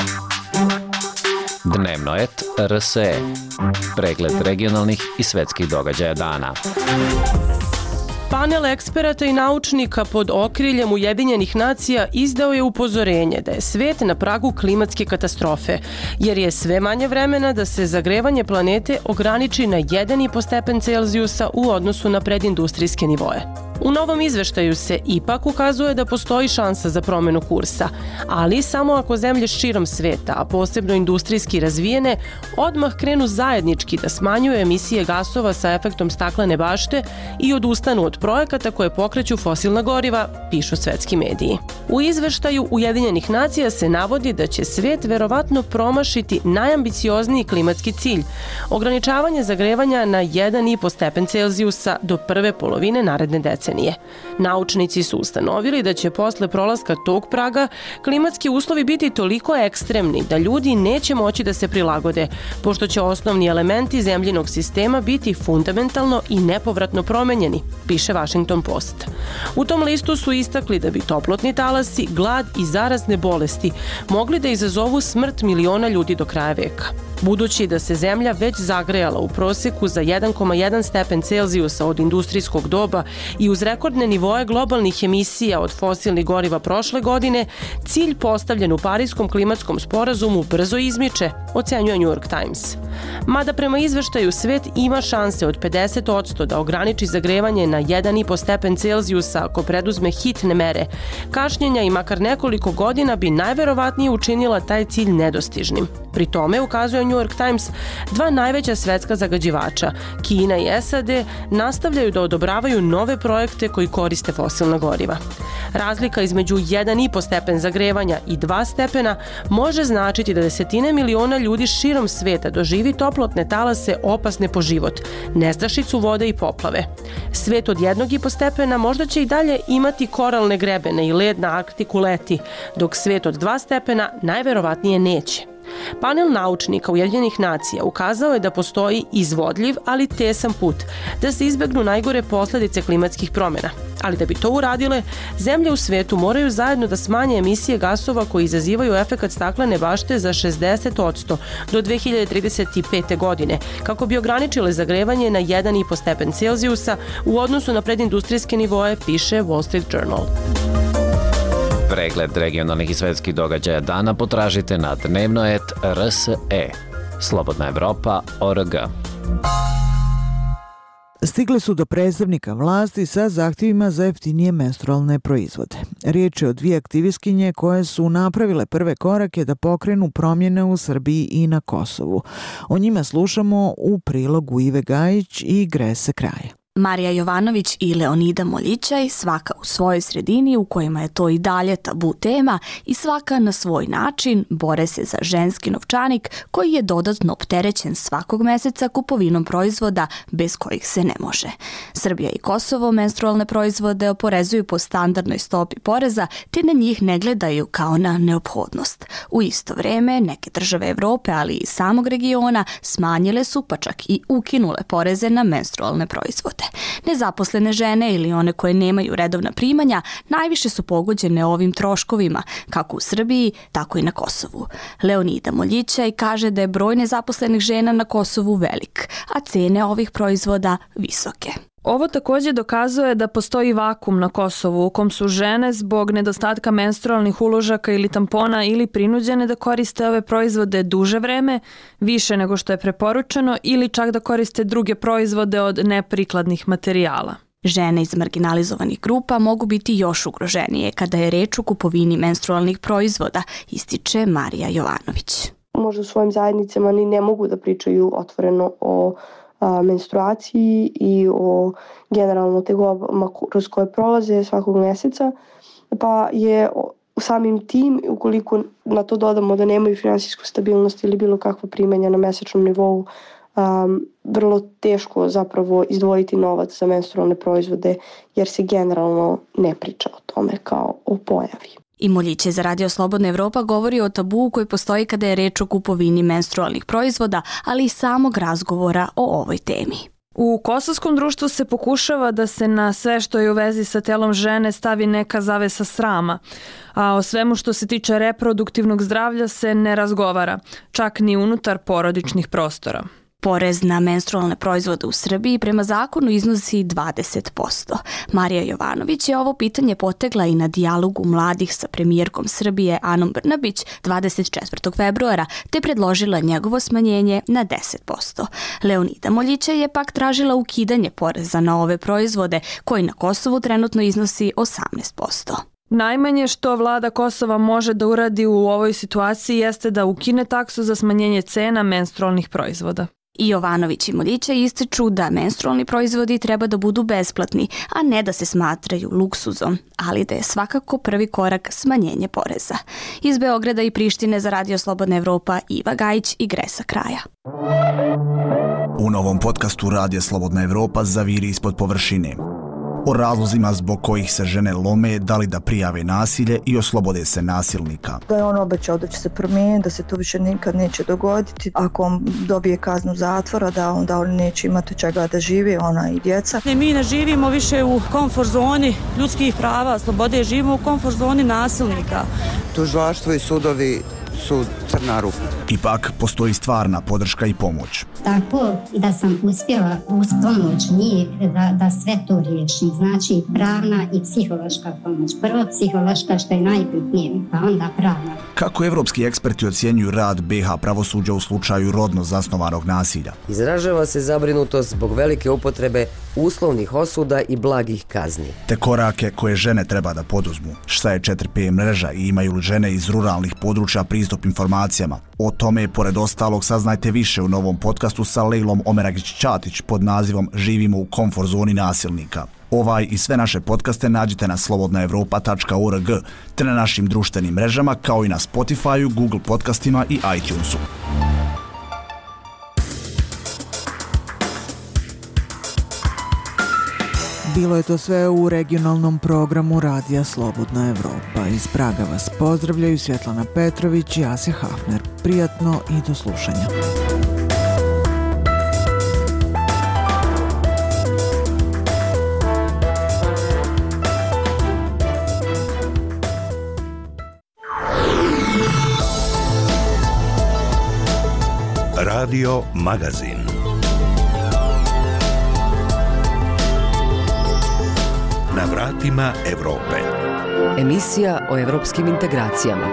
Dnevnoet RSE. Pregled regionalnih i svetskih događaja dana. Panel eksperata i naučnika pod okriljem Ujedinjenih nacija izdao je upozorenje da je svet na pragu klimatske katastrofe, jer je sve manje vremena da se zagrevanje planete ograniči na 1,5 stepen Celzijusa u odnosu na predindustrijske nivoe. U novom izveštaju se ipak ukazuje da postoji šansa za promjenu kursa, ali samo ako zemlje širom sveta, a posebno industrijski razvijene, odmah krenu zajednički da smanjuju emisije gasova sa efektom staklene bašte i odustanu od projekata koje pokreću fosilna goriva, pišu svetski mediji. U izveštaju Ujedinjenih nacija se navodi da će svet verovatno promašiti najambiciozniji klimatski cilj, ograničavanje zagrevanja na 1,5 stepen Celzijusa do prve polovine naredne decenije. Naučnici su ustanovili da će posle prolaska tog praga klimatski uslovi biti toliko ekstremni da ljudi neće moći da se prilagode, pošto će osnovni elementi zemljinog sistema biti fundamentalno i nepovratno promenjeni, piše Washington Post. U tom listu su istakli da bi toplotni talasi, glad i zarazne bolesti mogli da izazovu smrt miliona ljudi do kraja veka. Budući da se zemlja već zagrejala u proseku za 1,1 stepen Celzijusa od industrijskog doba i u uz rekordne nivoe globalnih emisija od fosilnih goriva prošle godine, cilj postavljen u Pariskom klimatskom sporazumu brzo izmiče, ocenjuje New York Times. Mada prema izveštaju svet ima šanse od 50% da ograniči zagrevanje na 1,5 stepen Celzijusa ako preduzme hitne mere, kašnjenja i makar nekoliko godina bi najverovatnije učinila taj cilj nedostižnim. Pri tome, ukazuje New York Times, dva najveća svetska zagađivača, Kina i SAD, nastavljaju da odobravaju nove projekte koji koriste fosilna goriva. Razlika između 1,5 stepen zagrevanja i 2 stepena može značiti da desetine miliona ljudi širom sveta doživi toplotne talase opasne po život, nestašicu vode i poplave. Svet od 1,5 stepena možda će i dalje imati koralne grebene i led na Arktiku leti, dok svet od 2 stepena najverovatnije neće. Panel naučnika Ujedinjenih nacija ukazao je da postoji izvodljiv, ali tesan put da se izbegnu najgore posledice klimatskih promjena. Ali da bi to uradile, zemlje u svetu moraju zajedno da smanje emisije gasova koji izazivaju efekat staklene bašte za 60% do 2035. godine, kako bi ograničile zagrevanje na 1,5 stepen Celzijusa u odnosu na predindustrijske nivoe, piše Wall Street Journal. Pregled regionalnih i svetskih događaja dana potražite na dnevnoet.rse. Slobodna Evropa.org. Stigli su do predstavnika vlasti sa zahtjevima za jeftinije menstrualne proizvode. Riječ je o dvije aktivistkinje koje su napravile prve korake da pokrenu promjene u Srbiji i na Kosovu. O njima slušamo u prilogu Ive Gajić i Grese Kraja. Marija Jovanović i Leonida Moljićaj, svaka u svojoj sredini u kojima je to i dalje tabu tema i svaka na svoj način bore se za ženski novčanik koji je dodatno opterećen svakog meseca kupovinom proizvoda bez kojih se ne može. Srbija i Kosovo menstrualne proizvode oporezuju po standardnoj stopi poreza te na njih ne gledaju kao na neophodnost. U isto vrijeme neke države Evrope, ali i samog regiona smanjile su pa čak i ukinule poreze na menstrualne proizvode. Nezaposlene žene ili one koje nemaju redovna primanja najviše su pogođene ovim troškovima, kako u Srbiji, tako i na Kosovu. Leonida Moljićaj kaže da je broj nezaposlenih žena na Kosovu velik, a cene ovih proizvoda visoke. Ovo također dokazuje da postoji vakum na Kosovu u kom su žene zbog nedostatka menstrualnih uložaka ili tampona ili prinuđene da koriste ove proizvode duže vreme, više nego što je preporučeno, ili čak da koriste druge proizvode od neprikladnih materijala. Žene iz marginalizovanih grupa mogu biti još ugroženije kada je reč o kupovini menstrualnih proizvoda, ističe Marija Jovanović. Možda u svojim zajednicama ni ne mogu da pričaju otvoreno o menstruaciji i o generalno tegobama kroz koje prolaze svakog mjeseca, pa je samim tim, ukoliko na to dodamo da nemaju finansijsku stabilnost ili bilo kakva primanja na mjesečnom nivou, vrlo teško zapravo izdvojiti novac za menstrualne proizvode jer se generalno ne priča o tome kao o pojavi. I Moljićaj za Radio Slobodna Evropa govori o tabu koji postoji kada je reč o kupovini menstrualnih proizvoda, ali i samog razgovora o ovoj temi. U kosovskom društvu se pokušava da se na sve što je u vezi sa telom žene stavi neka zavesa srama, a o svemu što se tiče reproduktivnog zdravlja se ne razgovara, čak ni unutar porodičnih prostora. Porez na menstrualne proizvode u Srbiji prema zakonu iznosi 20%. Marija Jovanović je ovo pitanje potegla i na dijalogu mladih sa premijerkom Srbije Anom Brnabić 24. februara, te predložila njegovo smanjenje na 10%. Leonida Moljićaj je pak tražila ukidanje poreza na ove proizvode, koji na Kosovu trenutno iznosi 18%. Najmanje što vlada Kosova može da uradi u ovoj situaciji jeste da ukine taksu za smanjenje cena menstrualnih proizvoda. I Jovanović i Moljićaj ističu da menstrualni proizvodi treba da budu besplatni, a ne da se smatraju luksuzom, ali da je svakako prvi korak smanjenje poreza. Iz Beograda i Prištine za Radio Slobodna Evropa, Iva Gajić i Gresa Kraja. U novom podcastu Radija Slobodna Evropa zaviri ispod površine. O razlozima zbog kojih se žene lome, da li da prijave nasilje i oslobode se nasilnika. Da je on obećao da će se promijeniti, da se to više nikad neće dogoditi. Ako on dobije kaznu zatvora, da onda oni neće imati čega da žive, ona i djeca. Mi ne živimo više u komfort zoni ljudskih prava, slobode, živimo u komfort zoni nasilnika. Tužilaštvo i sudovi su crna rupa. Ipak postoji stvarna podrška i pomoć. Tako da sam uspjela uz pomoć njih da sve to riješim. Znači pravna i psihološka pomoć. Prvo psihološka što je najbitnije, pa onda pravna. Kako evropski eksperti ocjenjuju rad BiH pravosuđa u slučaju rodno zasnovanog nasilja? Izražava se zabrinutost zbog velike upotrebe uslovnih osuda i blagih kazni. Te korake koje žene treba da poduzmu. Šta je 4P mreža i imaju li žene iz ruralnih područja pristup informacijama? O tome, pored ostalog, saznajte više u novom podcastu sa Lejlom Omeragić-Ćatić pod nazivom Živimo u komfort zoni nasilnika. Ovaj i sve naše podcaste nađite na slobodnaevropa.org te na našim društvenim mrežama kao i na Spotify, Google podcastima i iTunesu. Bilo je to sve u regionalnom programu Radija Slobodna Evropa. Iz Praga vas pozdravljaju Svjetlana Petrović i Asja Hafner. Prijatno i do slušanja. Radio Magazin. Na vratima Evrope. Emisija o evropskim integracijama.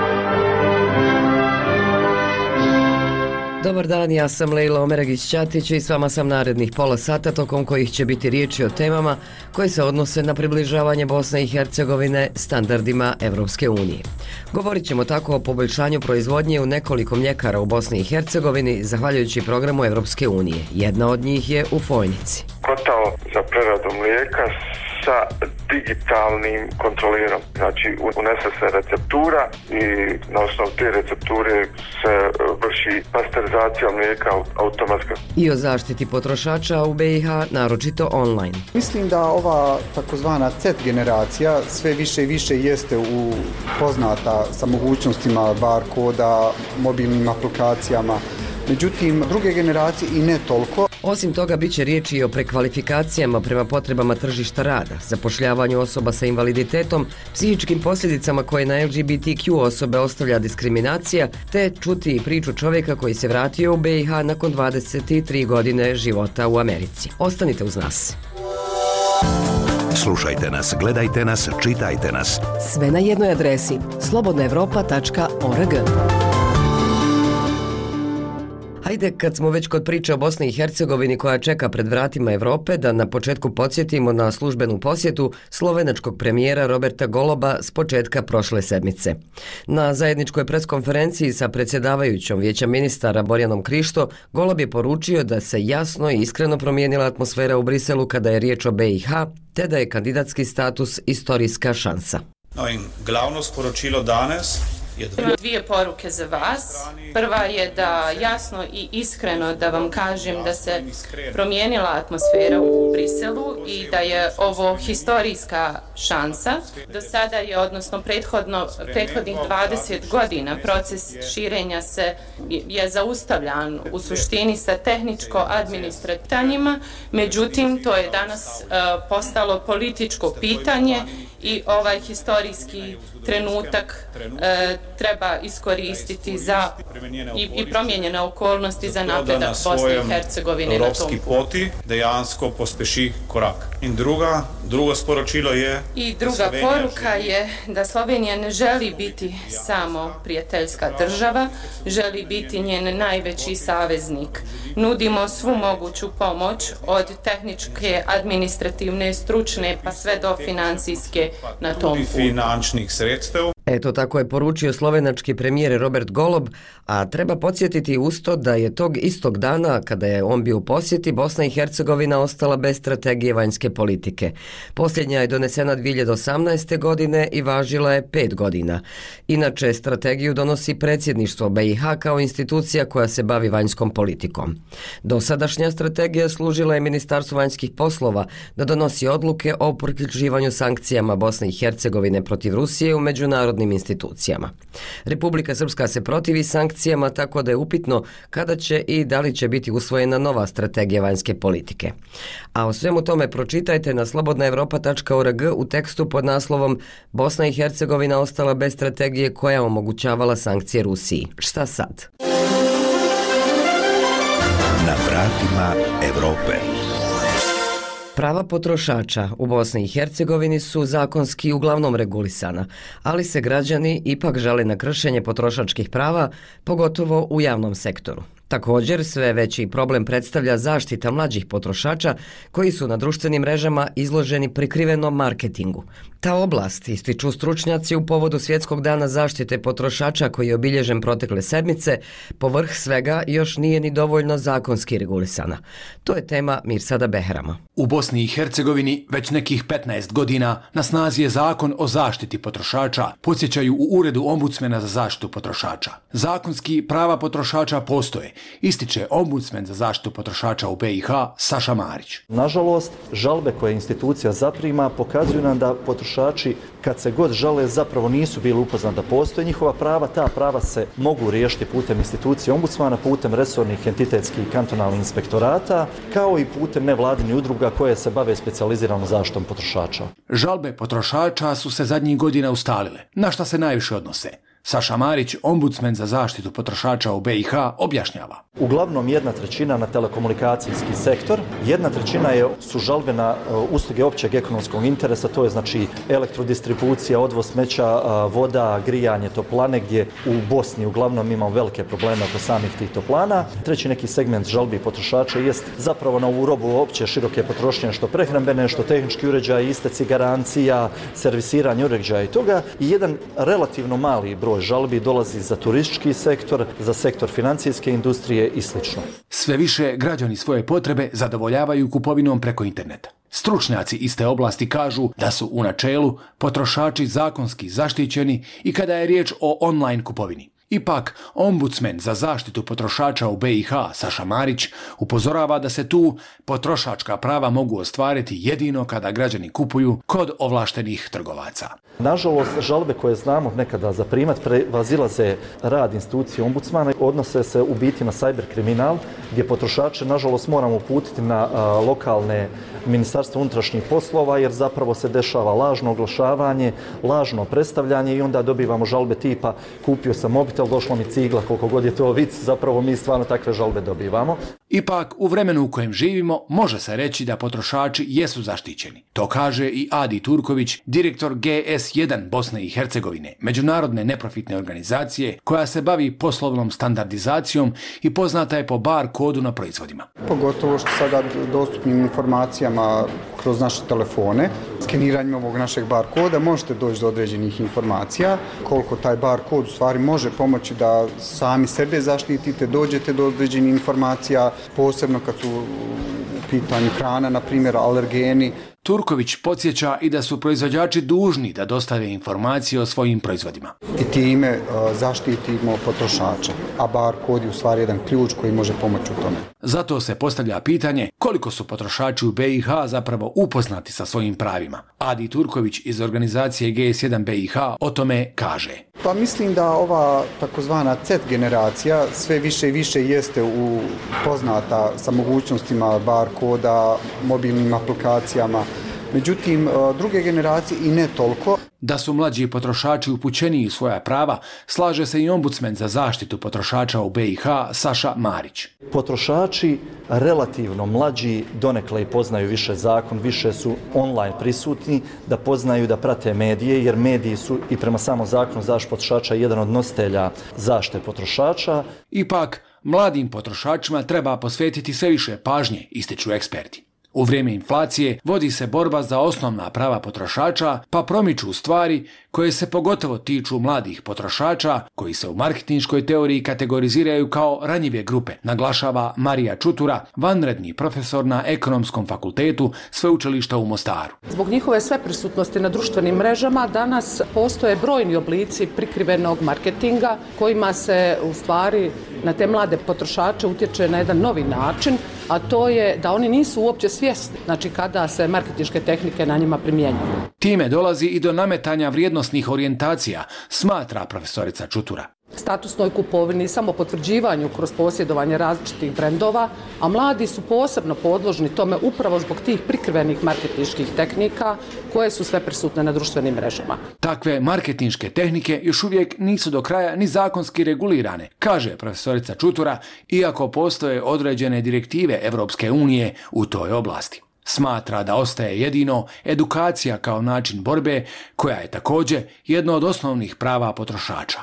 Dobar dan, ja sam Lejla Omeragić-Ćatić i s vama sam narednih pola sata tokom kojih će biti riječi o temama koje se odnose na približavanje Bosne i Hercegovine standardima Evropske unije. Govorit ćemo tako o poboljšanju proizvodnje u nekoliko mljekara u Bosni i Hercegovini zahvaljujući programu Evropske unije. Jedna od njih je u Fojnici. Kotao za preradu mlijeka sa digitalnim kontrolerom. Znači, unese se receptura i na osnovu te recepture se vrši pasterizacija mlijeka automatska. I o zaštiti potrošača u BiH, naročito online. Mislim da ova takozvana Z generacija sve više i više jeste poznata sa mogućnostima barkoda, mobilnim aplikacijama. Međutim, druge generacije i ne toliko. Osim toga, bit će riječi i o prekvalifikacijama prema potrebama tržišta rada, zapošljavanju osoba sa invaliditetom, psihičkim posljedicama koje na LGBTQ osobe ostavlja diskriminacija, te čuti priču čovjeka koji se vratio u BiH nakon 23 godine života u Americi. Ostanite uz nas. Slušajte nas, gledajte nas, čitajte nas. Sve na jednoj adresi slobodnaevropa.org. Hajde, kad smo već kod priče o Bosni i Hercegovini koja čeka pred vratima Evrope, da na početku podsjetimo na službenu posjetu slovenačkog premijera Roberta Goloba s početka prošle sedmice. Na zajedničkoj preskonferenciji sa predsjedavajućom Vijeća ministara Borjanom Krišto, Golob je poručio da se jasno i iskreno promijenila atmosfera u Briselu kada je riječ o BiH, te da je kandidatski status istorijska šansa. No in glavno sporočilo danes Imam dvije poruke za vas. Prva je da jasno i iskreno da vam kažem da se promijenila atmosfera u Briselu i da je ovo historijska šansa. Do sada je, odnosno prethodnih 20 godina, proces širenja je zaustavljan u suštini sa tehničko-administrativnima, međutim to je danas postalo političko pitanje i ovaj historijski trenutak treba iskoristiti za i promijenjene okolnosti za napredak Bosne i Hercegovine na tom poti dejansko pospeši korak. In drugo sporočilo je... I druga poruka je da Slovenija ne želi biti samo prijateljska država, želi biti njen najveći saveznik. Nudimo svu moguću pomoć od tehničke, administrativne, stručne pa sve do financijske na tom putu. Finančnih sredstev. Eto, tako je poručio slovenački premijer Robert Golob, a treba podsjetiti usto da je tog istog dana, kada je on bio u posjeti, Bosna i Hercegovina ostala bez strategije vanjske politike. Posljednja je donesena 2018. godine i važila je 5 godina. Inače, strategiju donosi predsjedništvo BiH kao institucija koja se bavi vanjskom politikom. Dosadašnja strategija služila je Ministarstvu vanjskih poslova da donosi odluke o priključivanju sankcijama Bosne i Hercegovine protiv Rusije u međunarodnom međunarodnim institucijama. Republika Srpska se protivi sankcijama, tako da je upitno kada će i da li će biti usvojena nova strategija vanjske politike. A o svemu tome pročitajte na slobodnaevropa.org u tekstu pod naslovom Bosna i Hercegovina ostala bez strategije koja omogućavala sankcije Rusiji. Šta sad? Na vratima Evrope. Prava potrošača u Bosni i Hercegovini su zakonski uglavnom regulisana, ali se građani ipak žale na kršenje potrošačkih prava, pogotovo u javnom sektoru. Također, sve veći problem predstavlja zaštita mlađih potrošača koji su na društvenim mrežama izloženi prikrivenom marketingu. Ta oblast, ističu stručnjaci u povodu Svjetskog dana zaštite potrošača koji je obilježen protekle sedmice, povrh svega još nije ni dovoljno zakonski regulisana. To je tema Mirsada Behrama. U Bosni i Hercegovini već nekih 15 godina na snazi je zakon o zaštiti potrošača, podsjećaju u Uredu ombudsmena za zaštitu potrošača. Zakonski prava potrošača postoje, ističe ombudsmen za zaštitu potrošača u BiH Saša Marić. Nažalost, žalbe koje institucija zaprima pokazuju nam da potrošači kad se god žale zapravo nisu bili upoznati da postoje njihova prava. Ta prava se mogu riješiti putem institucije ombudsmana, putem resornih entitetskih i kantonalnih inspektorata, kao i putem nevladinih udruga koje se bave specijaliziranom zaštitom potrošača. Žalbe potrošača su se zadnjih godina ustalile. Na šta se najviše odnose? Saša Marić, ombudsmen za zaštitu potrošača u BiH, objašnjava. Uglavnom 1/3 na telekomunikacijski sektor, 1/3 su žalbe na usluge općeg ekonomskog interesa, to je znači elektrodistribucija, odvoz smeća, voda, grijanje, toplane, gdje u Bosni uglavnom imamo velike probleme oko samih tih toplana. Treći neki segment žalbi potrošača jest zapravo na ovu robu opće široke potrošnje, što prehrambene, što tehnički uređaj, isteci garancija, servisiranje uređaja i toga. I jedan relativno mali broj žalbi dolazi za turistički sektor, za sektor financijske industrije i sl. Sve više građani svoje potrebe zadovoljavaju kupovinom preko interneta. Stručnjaci iz te oblasti kažu da su u načelu potrošači zakonski zaštićeni i kada je riječ o online kupovini. Ipak, ombudsmen za zaštitu potrošača u BiH Saša Marić upozorava da se tu potrošačka prava mogu ostvariti jedino kada građani kupuju kod ovlaštenih trgovaca. Nažalost, žalbe koje znamo nekada zaprimat prevazilaze rad institucije ombudsmana, odnose se u biti na cyber kriminal, gdje potrošače nažalost moramo uputiti na lokalne Ministarstvo unutrašnjih poslova, jer zapravo se dešava lažno oglašavanje, lažno predstavljanje i onda dobivamo žalbe tipa kupio sam mobitel, došla mi cigla, koliko god je to vic, zapravo mi stvarno takve žalbe dobivamo. Ipak, u vremenu u kojem živimo, može se reći da potrošači jesu zaštićeni. To kaže i Adi Turković, direktor GS1 Bosne i Hercegovine, međunarodne neprofitne organizacije koja se bavi poslovnom standardizacijom i poznata je po bar kodu na proizvodima. Pogotovo što sada dostupnim informacijama kroz naše telefone, skeniranjem ovog našeg bar koda možete doći do određenih informacija, koliko taj bar kod u stvari može pomoći da sami sebe zaštitite, dođete do određenih informacija, posebno kad su u pitanju hrana, na primjer alergeni. Turković podsjeća i da su proizvođači dužni da dostave informacije o svojim proizvodima. I time zaštitimo potrošača, a bar kod je u stvari jedan ključ koji može pomoći u tome. Zato se postavlja pitanje koliko su potrošači u BiH zapravo upoznati sa svojim pravima. Adi Turković iz organizacije GS1 BiH o tome kaže. Pa mislim da ova takozvana Z generacija sve više i više jeste upoznata sa mogućnostima bar koda, mobilnim aplikacijama. Međutim, druge generacije i ne toliko. Da su mlađi potrošači upućeniji u svoja prava, slaže se i ombudsmen za zaštitu potrošača u BiH Saša Marić. Potrošači relativno mlađi donekle i poznaju više zakon, više su online prisutni, da poznaju, da prate medije, jer mediji su i prema samom zakonu zaštite potrošača jedan od nositelja zaštite potrošača. Ipak, mladim potrošačima treba posvetiti sve više pažnje, ističu eksperti. U vrijeme inflacije vodi se borba za osnovna prava potrošača, pa promiču stvari koje se pogotovo tiču mladih potrošača, koji se u marketinškoj teoriji kategoriziraju kao ranjive grupe, naglašava Marija Čutura, vanredni profesor na Ekonomskom fakultetu Sveučilišta u Mostaru. Zbog njihove sveprisutnosti na društvenim mrežama danas postoje brojni oblici prikrivenog marketinga kojima se u stvari na te mlade potrošače utječe na jedan novi način, a to je da oni nisu uopće svjesni, znači kada se marketinške tehnike na njima primjenjuju. Time dolazi i do nametanja vrijednosnih orijentacija, smatra profesorica Čutura. Statusnoj kupovini, samo potvrđivanju kroz posjedovanje različitih brendova, a mladi su posebno podložni tome upravo zbog tih prikrivenih marketinških tehnika koje su sve prisutne na društvenim mrežama. Takve marketinške tehnike još uvijek nisu do kraja ni zakonski regulirane, kaže profesorica Čutura, iako postoje određene direktive Evropske unije u toj oblasti. Smatra da ostaje jedino edukacija kao način borbe, koja je također jedno od osnovnih prava potrošača.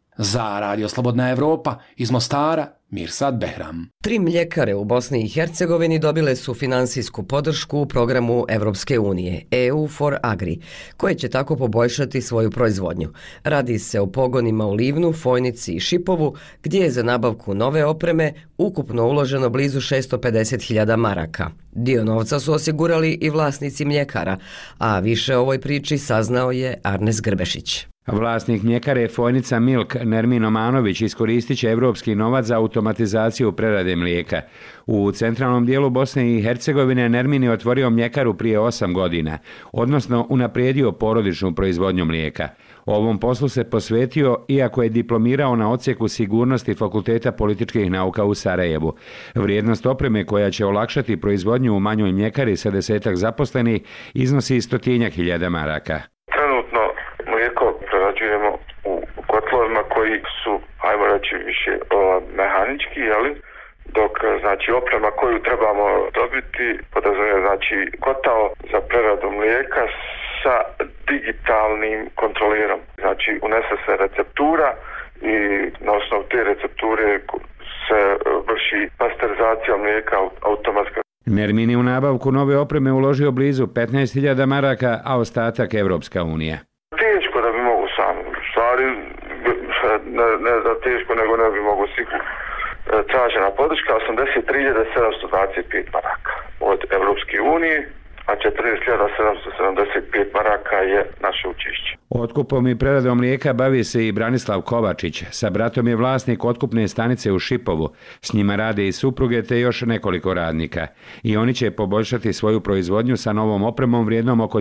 Za Radio Slobodna Evropa iz Mostara, Mirsad Behram. 3 mljekare u Bosni i Hercegovini dobile su finansijsku podršku u programu Evropske unije EU for Agri, koje će tako poboljšati svoju proizvodnju. Radi se o pogonima u Livnu, Fojnici i Šipovu, gdje je za nabavku nove opreme ukupno uloženo blizu 650.000 maraka. Dio novca su osigurali i vlasnici mljekara, a više o ovoj priči saznao je Arnes Grbešić. Vlasnik mljekare Fojnica Milk Nermin Omanović iskoristit će evropski novac za automatizaciju prerade mlijeka. U centralnom dijelu Bosne i Hercegovine Nermin je otvorio mljekaru prije 8 godina, odnosno unaprijedio porodičnu proizvodnju mlijeka. Ovom poslu se posvetio iako je diplomirao na odsjeku sigurnosti Fakulteta političkih nauka u Sarajevu. Vrijednost opreme koja će olakšati proizvodnju u manjoj mljekari sa 10-ak zaposlenih iznosi 100.000 maraka. Trenutno mlijeko prerađujemo u kotlovima koji su, ajmo reći, više mehanički, jeli? Dok znači oprema koju trebamo dobiti podrazumijeva znači kotao za preradu mlijeka sa digitalnim kontrolerom. Znači unese se receptura i na osnovu te recepture se vrši pasterizacija mlijeka automatska. Nermin je u nabavku nove opreme uložio blizu 15.000 maraka, a ostatak Evropska unija. Teško da bi mogu sam. Stvari, ne da teško, nego ne bi mogu sigurno. Tražena podrška 83.725 maraka od Evropske unije, a 40.775 maraka je naše učešće. Otkupom i preradom mlijeka bavi se i Branislav Kovačić. Sa bratom je vlasnik otkupne stanice u Šipovu. S njima rade i supruge te još nekoliko radnika. I oni će poboljšati svoju proizvodnju sa novom opremom vrijednom oko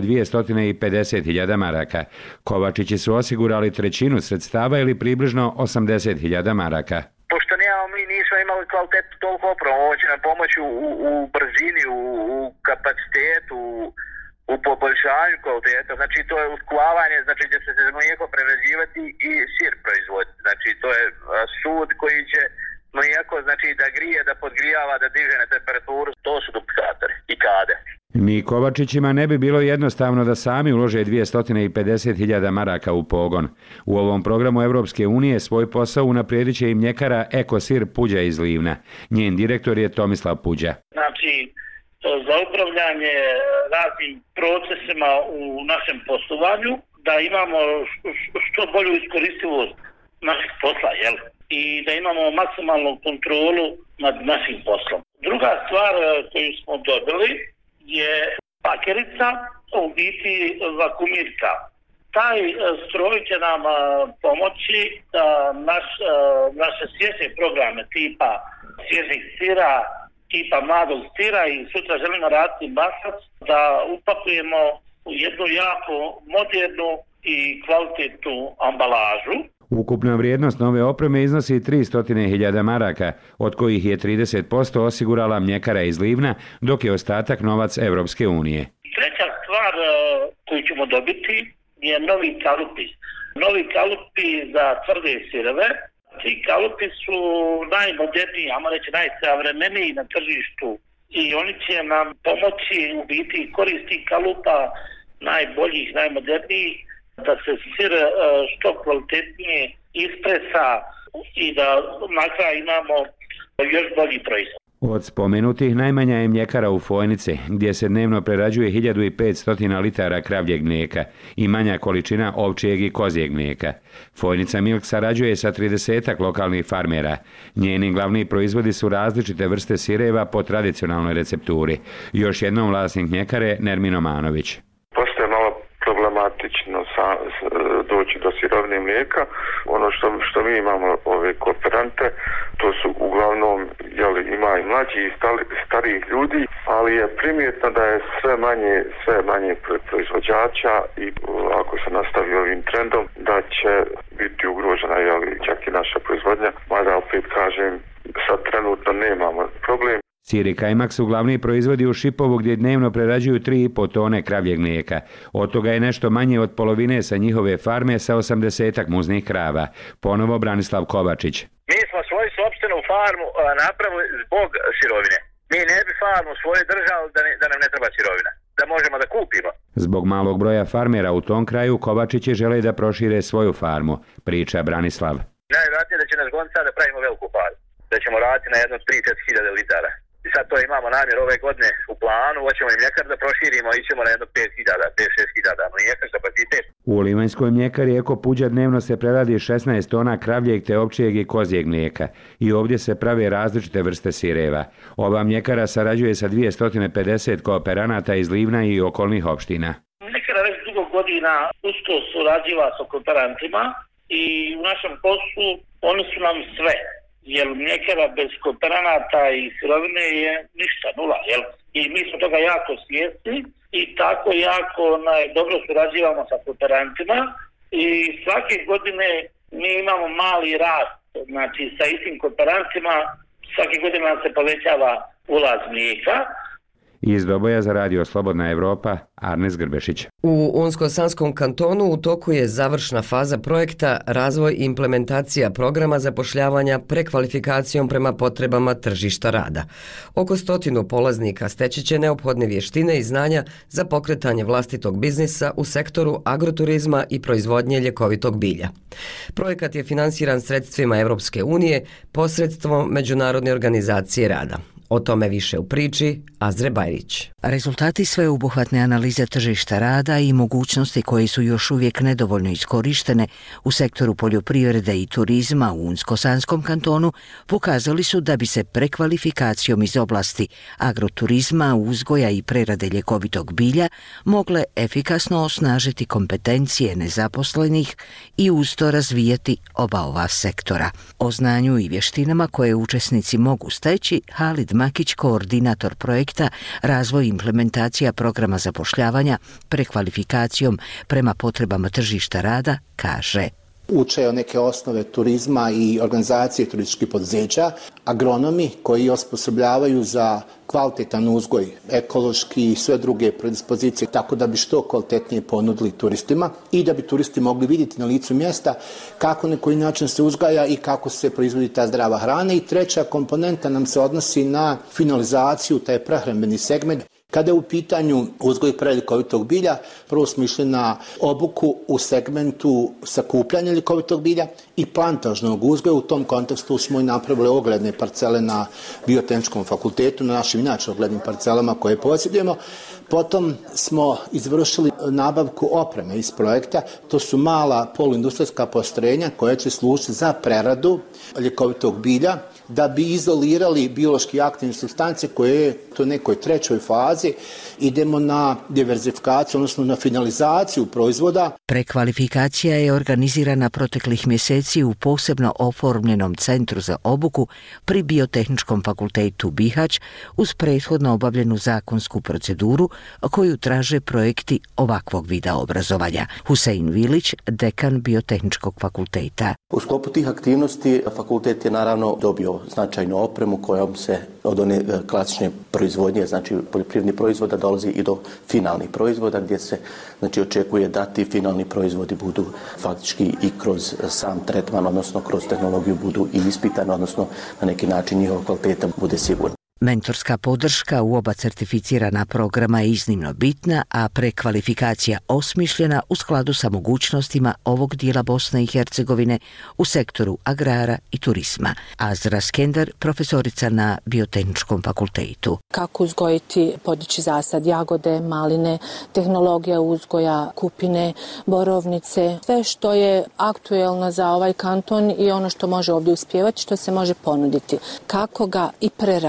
250.000 maraka. Kovačići su osigurali trećinu sredstava ili približno 80.000 maraka. Pošto nismo imali kvalitetu toliko opremu, ovo će nam pomoći u brzini, u kapacitetu, u poboljšanju kvaliteta. Znači to je uskuvavanje, znači gdje se mlijeko prerađivati i sir proizvoditi. Znači to je sud koji će mlijeko znači da grije, da podgrijava, da diže na temperaturu. To su duplikatori i kade. Ni Kovačićima ne bi bilo jednostavno da sami ulože 250.000 maraka u pogon. U ovom programu Evropske unije svoj posao unaprijedit će i mljekara Ekosir Puđa iz Livna. Njen direktor je Tomislav Puđa. Znači, za upravljanje raznim procesima u našem poslovanju, da imamo što bolju iskoristivost naših posla, jel? I da imamo maksimalnu kontrolu nad našim poslom. Druga stvar koju smo dobili je pakerica, u biti vakumirka. Taj stroj će nam pomoći da naše svježe programe tipa svježih sira, tipa mladog sira i sutra želimo raditi masac, da upakujemo u jednu jako modernu i kvalitetnu ambalažu. Ukupna vrijednost nove opreme iznosi 300.000 maraka, od kojih je 30% osigurala mljekara iz Livna, dok je ostatak novac Evropske unije. Treća stvar koju ćemo dobiti je novi kalupi. Novi kalupi za tvrde sireve. Ti kalupi su najmoderniji, ajmo reći najsavremeniji na tržištu i oni će nam pomoći u biti koristi kalupa najboljih, najmodernijih, da se sir što kvalitetnije ispresa i da na kraju imamo još bolji proizvod. Od spomenutih najmanja je mljekara u Fojnici, gdje se dnevno prerađuje 1500 litara kravljeg mlijeka i manja količina ovčijeg i kozijeg mlijeka. Fojnica Milk sarađuje sa 30 lokalnih farmera. Njeni glavni proizvodi su različite vrste sireva po tradicionalnoj recepturi. Još jednom vlasnik mljekare Nermin Omanović. Postoje malo problematična praktično doći do sirovine mlijeka. Ono što mi imamo ove kooperante, to su uglavnom ima i mlađi i starijih ljudi, ali je primjetno da je sve manje proizvođača i ako se nastavi ovim trendom da će biti ugrožena čak i naša proizvodnja, mada opet kažem sad trenutno nemamo problem. Sir i kajmak su glavni proizvodi u Šipovu gdje dnevno prerađuju 3,5 tone kravljeg mlijeka. Od toga je nešto manje od polovine sa njihove farme sa 80 muznih krava. Ponovo Branislav Kovačić. Mi smo svoju sopstvenu farmu napravili zbog sirovine. Mi ne bi farmu svoju držali da nam ne treba sirovina, da možemo da kupimo. Zbog malog broja farmera u tom kraju Kovačići žele da prošire svoju farmu, priča Branislav. Najvjerojatnije da će nas goniti sad da pravimo veliku farmu, da ćemo raditi na jedno 3-4 hiljade litara. I sad to imamo namjer ove godine u planu, hoćemo i mljekar da proširimo, ićemo na jedno 5-6 hiljada mlijeka kapacitet. U Livanjskoj mljekari Eko Puđa dnevno se preradi 16 tona kravljeg te ovčijeg i kozijeg mlijeka i ovdje se prave različite vrste sireva. Ova mljekara sarađuje sa 250 kooperanata iz Livna i okolnih opština. Mljekara već dugo godina usko surađiva sa kooperantima i u našem poslu oni su nam sve. Jer mljekara bez kooperanata i sirovine je ništa, nula, jel? I mi smo toga jako svjesni i tako jako dobro surađivamo sa kooperantima i svake godine mi imamo mali rast, znači sa istim kooperantima svake godine nam se povećava ulaz mlijeka. Iz Doboja za radio Slobodna Evropa, Arnes Grbešić. U Unsko-Sanskom kantonu u toku je završna faza projekta Razvoj i implementacija programa zapošljavanja prekvalifikacijom prema potrebama tržišta rada. Oko 100 polaznika steći će neophodne vještine i znanja za pokretanje vlastitog biznisa u sektoru agroturizma i proizvodnje ljekovitog bilja. Projekat je finansiran sredstvima Europske unije posredstvom Međunarodne organizacije rada. O tome više u priči Azre Bajrić. Rezultati sveobuhvatne analize tržišta rada i mogućnosti koje su još uvijek nedovoljno iskorištene u sektoru poljoprivrede i turizma u Unsko-Sanskom kantonu pokazali su da bi se prekvalifikacijom iz oblasti agroturizma, uzgoja i prerade ljekovitog bilja mogle efikasno osnažiti kompetencije nezaposlenih i uz to razvijati oba ova sektora. O znanju i vještinama koje učesnici mogu steći, Halid Makić, koordinator projekta Razvoj i implementacija programa zapošljavanja prekvalifikacijom prema potrebama tržišta rada, kaže: Uče neke osnove turizma i organizacije turističkih poduzeća, agronomi koji osposobljavaju za kvalitetan uzgoj, ekološki i sve druge predispozicije, tako da bi što kvalitetnije ponudili turistima i da bi turisti mogli vidjeti na licu mjesta kako na koji način se uzgaja i kako se proizvodi ta zdrava hrana. I treća komponenta nam se odnosi na finalizaciju, taj prehrambeni segment. Kada je u pitanju uzgoj i prerada ljekovitog bilja, prvo smo išli na obuku u segmentu sakupljanja ljekovitog bilja i plantažnog uzgoja. U tom kontekstu smo i napravili ogledne parcele na Biotehničkom fakultetu, na našim inače oglednim parcelama koje posjedujemo. Potom smo izvršili nabavku opreme iz projekta. To su mala poluindustrijska postrojenja koja će služiti za preradu ljekovitog bilja da bi izolirali biološki aktivne supstance koje je u nekoj trećoj fazi. Idemo na diverzifikaciju, odnosno na finalizaciju proizvoda. Prekvalifikacija je organizirana proteklih mjeseci u posebno oformljenom centru za obuku pri Biotehničkom fakultetu Bihać uz prethodno obavljenu zakonsku proceduru koju traže projekti ovakvog vida obrazovanja. Husein Vilić, dekan Biotehničkog fakulteta. U sklopu tih aktivnosti fakultet je naravno dobio značajnu opremu kojom se od one klasične proizvodnje, znači poljoprivrednih proizvoda, dolazi i do finalnih proizvoda gdje se očekuje da ti finalni proizvodi budu faktički i kroz sam tretman, odnosno kroz tehnologiju budu i ispitani, odnosno na neki način njihova kvaliteta bude sigurna. Mentorska podrška u oba certificirana programa je iznimno bitna, a prekvalifikacija osmišljena u skladu sa mogućnostima ovog dijela Bosne i Hercegovine u sektoru agrara i turizma. Azra Skender, profesorica na Biotehničkom fakultetu. Kako uzgojiti, podići zasad jagode, maline, tehnologija uzgoja, kupine, borovnice, sve što je aktuelno za ovaj kanton i ono što može ovdje uspjevati, što se može ponuditi. Kako ga i preraditi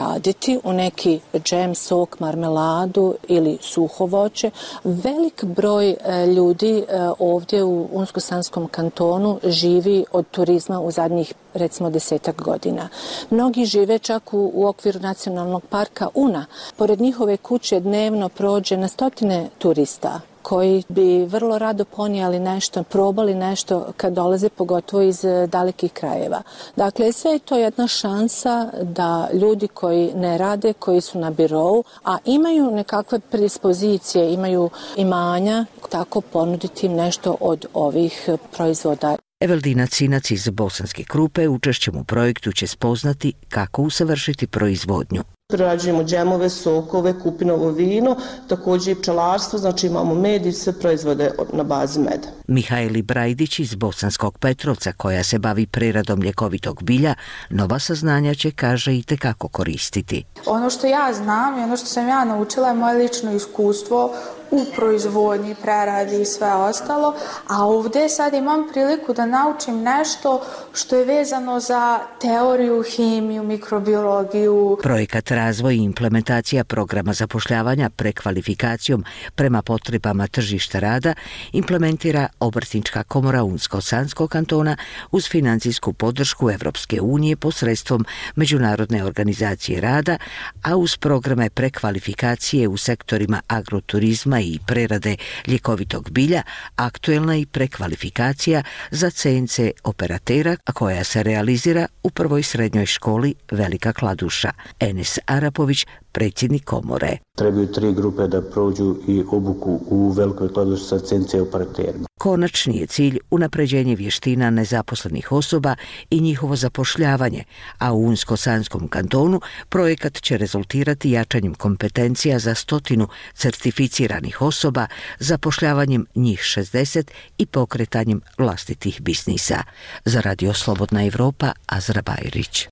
pretvoriti u neki džem, sok, marmeladu ili suho voće. Velik broj ljudi ovdje u Unsko-Sanskom kantonu živi od turizma u zadnjih recimo 10-ak godina. Mnogi žive čak u okviru nacionalnog parka Una. Pored njihove kuće dnevno prođe na stotine turista koji bi vrlo rado ponijeli nešto, probali nešto kad dolaze, pogotovo iz dalekih krajeva. Dakle, sve je to jedna šansa da ljudi koji ne rade, koji su na birou, a imaju nekakve predispozicije, imaju imanja, tako ponuditi im nešto od ovih proizvoda. Evaldina Cinac iz Bosanske Krupe učešćem u projektu će spoznati kako usavršiti proizvodnju. Prerađujemo džemove, sokove, kupinovo vino, također i pčelarstvo, znači imamo med i sve proizvode na bazi meda. Mihajli Brajdić iz Bosanskog Petrovca, koja se bavi preradom ljekovitog bilja, nova saznanja će, kaže, i tekako koristiti. Ono što ja znam i ono što sam ja naučila je moje lično iskustvo u proizvodnji, preradi i sve ostalo, a ovdje sad imam priliku da naučim nešto što je vezano za teoriju, hemiju, mikrobiologiju. Projekat razvoj i implementacija programa zapošljavanja prekvalifikacijom prema potrebama tržišta rada implementira Obrtnička komora Unsko-Sanskog kantona uz financijsku podršku Evropske unije posredstvom Međunarodne organizacije rada, a uz programe prekvalifikacije u sektorima agroturizma i prerade ljekovitog bilja, aktuelna i prekvalifikacija za CNC operatera, koja se realizira u prvoj srednjoj školi Velika Kladuša. Enes Arapović, predsjednik komore. Trebaju 3 grupe da prođu i obuku u Velikoj Kladuši sa CNC operaterima. Konačni je cilj unapređenje vještina nezaposlenih osoba i njihovo zapošljavanje, a u Unsko-Sanskom kantonu projekat će rezultirati jačanjem kompetencija za 100 certificiranih osoba, zapošljavanjem njih 60 i pokretanjem vlastitih biznisa. Za Radio Slobodna Evropa, Azra Bajrić.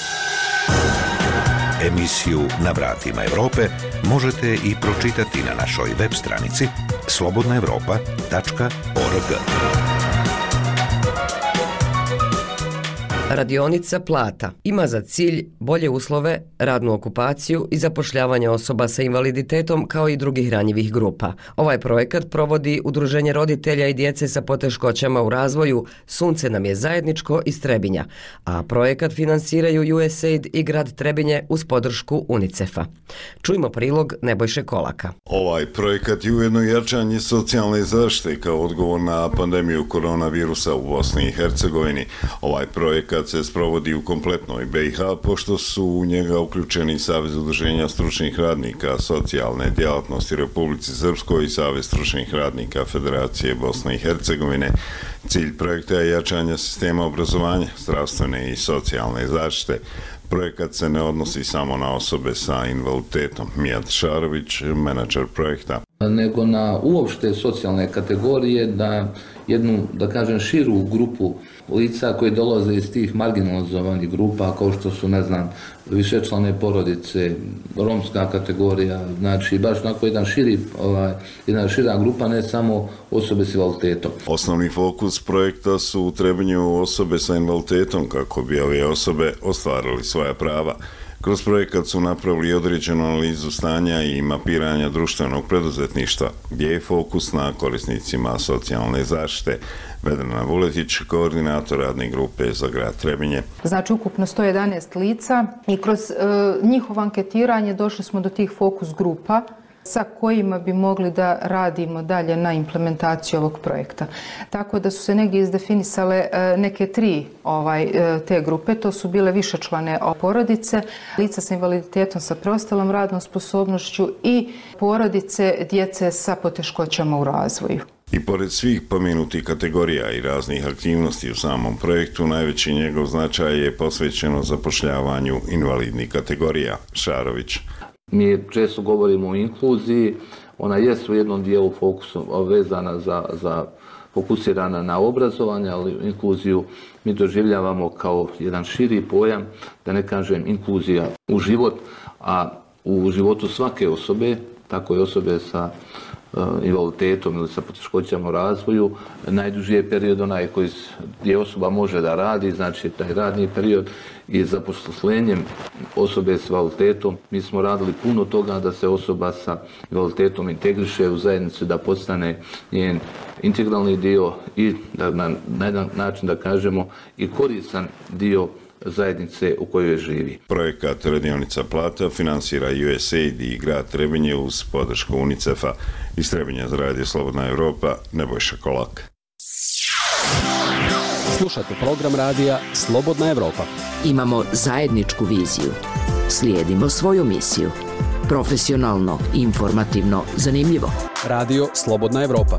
Emisiju Na vratima Evrope možete i pročitati na našoj web stranici slobodnaevropa.org. Radionica Plata ima za cilj bolje uslove, radnu okupaciju i zapošljavanje osoba sa invaliditetom kao i drugih ranjivih grupa. Ovaj projekat provodi Udruženje roditelja i djece sa poteškoćama u razvoju Sunce nam je zajedničko iz Trebinja, a projekat finansiraju USAID i grad Trebinje uz podršku UNICEF-a. Čujmo prilog Nebojše Kolaka. Ovaj projekat je ujedno jačanje socijalne zaštite kao odgovor na pandemiju koronavirusa u Bosni i Hercegovini. Ovaj projekat se sprovodi u kompletnoj BiH, pošto su u njega uključeni Savez udruženja stručnih radnika socijalne djelatnosti Republici Srpskoj i Savez stručnih radnika Federacije Bosne i Hercegovine. Cilj projekta je jačanje sistema obrazovanja, zdravstvene i socijalne zaštite. Projekat se ne odnosi samo na osobe sa invaliditetom. Mijat Šarović, menadžer projekta. Nego na uopšte socijalne kategorije, da jednu, da kažem, širu grupu lica koji dolaze iz tih marginalizovanih grupa, kao što su, ne znam, višečlane porodice, romska kategorija, znači baš onako jedna šira grupa, ne samo osobe s invaliditetom. Osnovni fokus projekta su u Trebinju osobe sa invaliditetom kako bi ove osobe ostvarili svoja prava. Kroz projekat su napravili određenu analizu stanja i mapiranja društvenog preduzetništva, gdje je fokus na korisnicima socijalne zaštite. Vedrana Vuletić, koordinator radne grupe za grad Trebinje. Znači ukupno 111 lica i kroz njihovo anketiranje došli smo do tih fokus grupa sa kojima bi mogli da radimo dalje na implementaciji ovog projekta. Tako da su se negdje izdefinisale neke 3 te grupe, to su bile višečlane porodice, lica sa invaliditetom sa preostalom radnom sposobnošću i porodice djece sa poteškoćama u razvoju. I pored svih pomenutih kategorija i raznih aktivnosti u samom projektu, najveći njegov značaj je posvećeno zapošljavanju invalidnih kategorija. Šarović. Mi često govorimo o inkluziji, ona je u jednom dijelu fokusu vezana fokusirana na obrazovanje, ali inkluziju mi doživljavamo kao jedan širi pojam, da ne kažem inkluzija u život, a u životu svake osobe, tako i osobe sa invaliditetom ili sa poteškoćama u razvoju, najduži je period onaj gdje osoba može da radi, znači taj radni period, i zaposlenjem osobe s invaliditetom mi smo radili puno toga da se osoba sa invaliditetom integriše u zajednicu, da postane njen integralni dio i da na jedan način da kažemo i koristan dio zajednice u kojoj živi. Projekat Radionica plata finansira USAID i grad Trebinje uz podršku UNICEF-a. Iz Trebinja za Radio Slobodna Evropa, Nebojša Kolak. Slušajte program radija Slobodna Evropa. Imamo zajedničku viziju. Slijedimo svoju misiju. Profesionalno, informativno, zanimljivo. Radio Slobodna Evropa.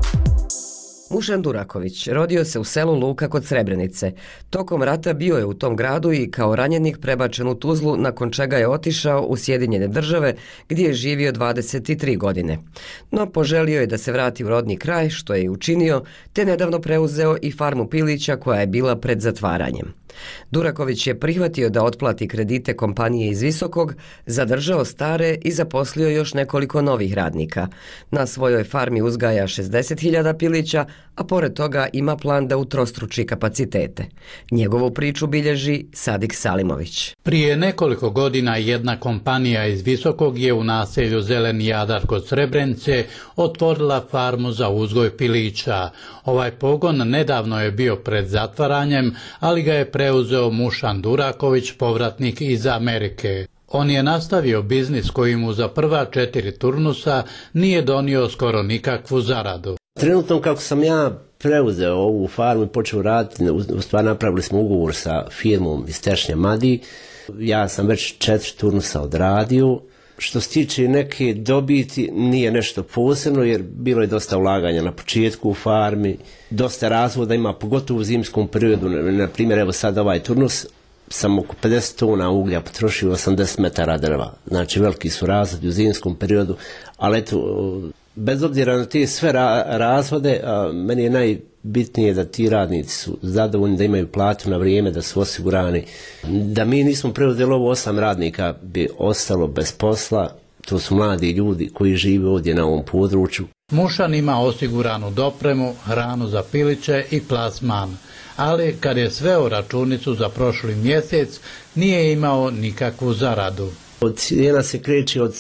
Mušan Duraković rodio se u selu Luka kod Srebrenice. Tokom rata bio je u tom gradu i kao ranjenik prebačen u Tuzlu, nakon čega je otišao u Sjedinjene Države gdje je živio 23 godine. No poželio je da se vrati u rodni kraj, što je i učinio, te nedavno preuzeo i farmu pilića koja je bila pred zatvaranjem. Duraković je prihvatio da otplati kredite kompanije iz Visokog, zadržao stare i zaposlio još nekoliko novih radnika. Na svojoj farmi uzgaja 60.000 pilića, a pored toga ima plan da utrostruči kapacitete. Njegovu priču bilježi Sadik Salimović. Prije nekoliko godina jedna kompanija iz Visokog je u naselju Zeleni Jadar kod Srebrenice otvorila farmu za uzgoj pilića. Ovaj pogon nedavno je bio pred zatvaranjem, ali ga je preuzeo Mušan Duraković, povratnik iz Amerike. On je nastavio biznis koji mu za prva 4 turnusa nije donio skoro nikakvu zaradu. Trenutno kako sam ja preuzeo ovu farmu i počeo raditi, u stvari napravili smo ugovor sa firmom iz Tešnja Madi. Ja sam već 4 turnusa odradio. Što se tiče neke dobiti, nije nešto posebno, jer bilo je dosta ulaganja na početku u farmi, dosta razvoda ima, pogotovo u zimskom periodu. Na primjer, evo sad ovaj turnus, sam oko 50 tona uglja potrošio 80 metara drva. Znači, veliki su razvodi u zimskom periodu, ali eto, bez obzira na te sve razvode, meni je najbitnije da ti radnici su zadovoljni, da imaju platu na vrijeme, da su osigurani. Da mi nismo preuzeli ovo 8 radnika bi ostalo bez posla. To su mladi ljudi koji žive ovdje na ovom području. Mušan ima osiguranu dopremu, hranu za piliće i plasman. Ali kad je sveo računicu za prošli mjesec, nije imao nikakvu zaradu. Cijena se kreće od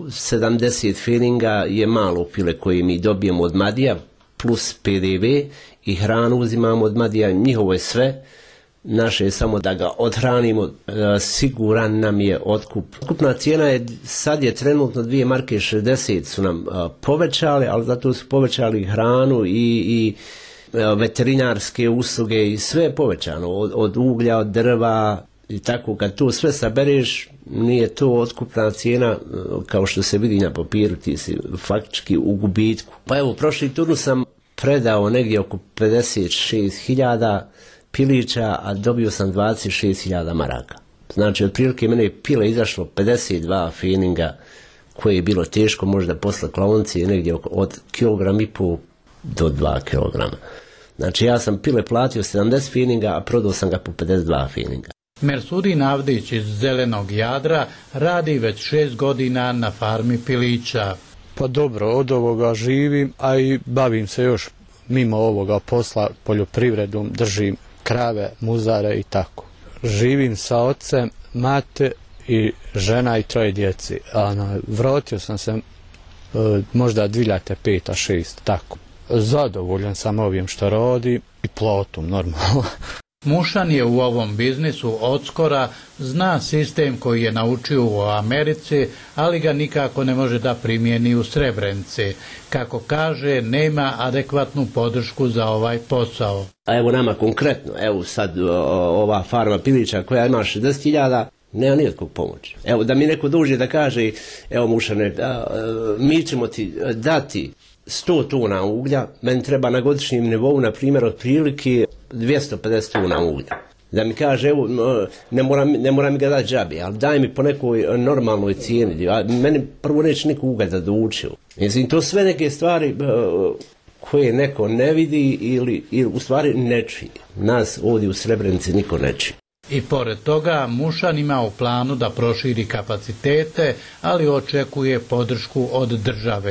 70 feelinga, je malo pile koje mi dobijemo od Madija, plus PDV, i hranu uzimamo od Madija, njihovo je sve. Naše je samo da ga odhranimo, siguran nam je otkup. Otkupna cijena je, sad je trenutno 2 marke 60 su nam povećali, ali zato su povećali hranu i veterinarske usluge i sve je povećano, od uglja, od drva i tako. Kad to sve sabereš, nije to otkupna cijena, kao što se vidi na papiru, ti si faktički u gubitku. Pa evo, prošli turnus sam predao negdje oko 56.000 pilića, a dobio sam 26.000 maraka. Znači, otprilike mene je pile izašlo 52 feelinga, koje je bilo teško možda posle klaoncije, negdje od 1,5 kg do 2 kg. Znači, ja sam pile platio 70 feelinga, a prodao sam ga po 52 feelinga. Mersudin Avdić iz Zelenog Jadra radi već 6 godina na farmi pilića. Pa dobro, od ovoga živim, a i bavim se još mimo ovoga posla poljoprivredom, držim krave, muzare i tako. Živim sa ocem, mate i žena i 3 djeci. Vratio sam se možda 2005-2006, tako. Zadovoljan sam ovim što radi i platom, normalno. Mušan je u ovom biznisu odskora, zna sistem koji je naučio u Americi, ali ga nikako ne može da primijeni u Srebrenici. Kako kaže, nema adekvatnu podršku za ovaj posao. A evo nama konkretno, evo sad ova farma pilića koja ima 60.000, nema nijedkog pomoći. Evo da mi neko dođe da kaže, evo Mušane, mi ćemo ti dati 100 tona uglja, meni treba na godišnjem nivou, na primjer, otprilike 250 tona uglja. Da mi kaže, evo, ne mora mi ga dati džabe, ali daj mi po nekoj normalnoj cijeni. A meni prvo neće niko ugalj da dovučio. Mislim, to sve neke stvari koje neko ne vidi ili u stvari ne čuje. Nas ovdje u Srebrenici niko ne čuje. I pored toga, Mušan ima u planu da proširi kapacitete, ali očekuje podršku od države.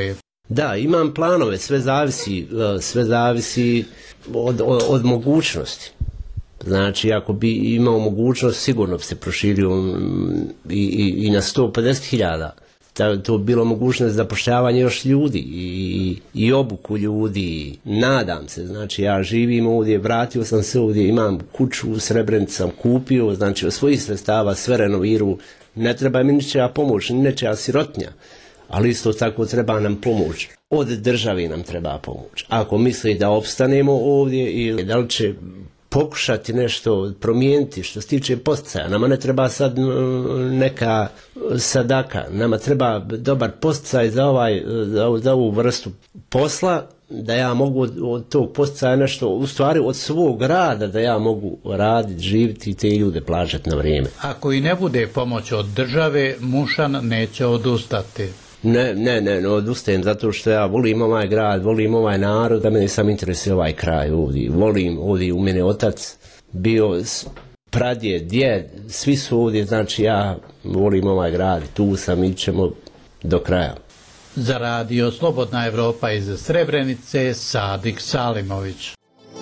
Da, imam planove, sve zavisi od mogućnosti. Znači, ako bi imao mogućnost, sigurno bi se proširio i na 150.000. To bi bilo mogućnost zapošljavanja još ljudi i obuku ljudi. Nadam se, znači ja živim ovdje, vratio sam se ovdje, imam kuću u Srebrenici, sam kupio, znači od svojih sredstava sve renoviru. Ne treba mi ničija pomoć, ničija sirotnja, ali isto tako treba nam pomoć. Od države nam treba pomoć. Ako misli da opstanemo ovdje ili da li će pokušati nešto promijeniti što se tiče poticaja. Nama ne treba sad neka sadaka, nama treba dobar posticaj za ovu vrstu posla, da ja mogu od tog poticaja nešto, u stvari od svog rada, da ja mogu raditi, živjeti i te ljude plaćati na vrijeme. Ako i ne bude pomoć od države, Mušan neće odustati. Ne odustajem, zato što ja volim ovaj grad, volim ovaj narod, da mene sam interesuje ovaj kraj ovdje. Volim ovdje, u mene otac bio pradjed, djed, svi su ovdje, znači ja volim ovaj grad, tu sam, ićemo do kraja. Za radio Slobodna Evropa iz Srebrenice, Sadik Salimović.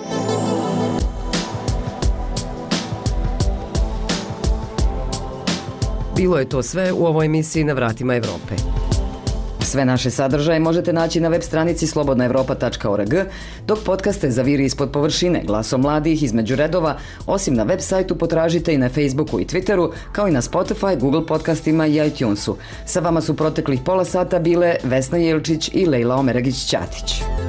Bilo je to sve u ovoj emisiji Na vratima Evrope. Sve naše sadržaje možete naći na web stranici slobodnaevropa.org, dok podcaste zaviri ispod površine glasom mladih između redova, osim na web sajtu potražite i na Facebooku i Twitteru, kao i na Spotify, Google podcastima i iTunesu. Sa vama su proteklih pola sata bile Vesna Jelčić i Lejla Omeragić-Ćatić.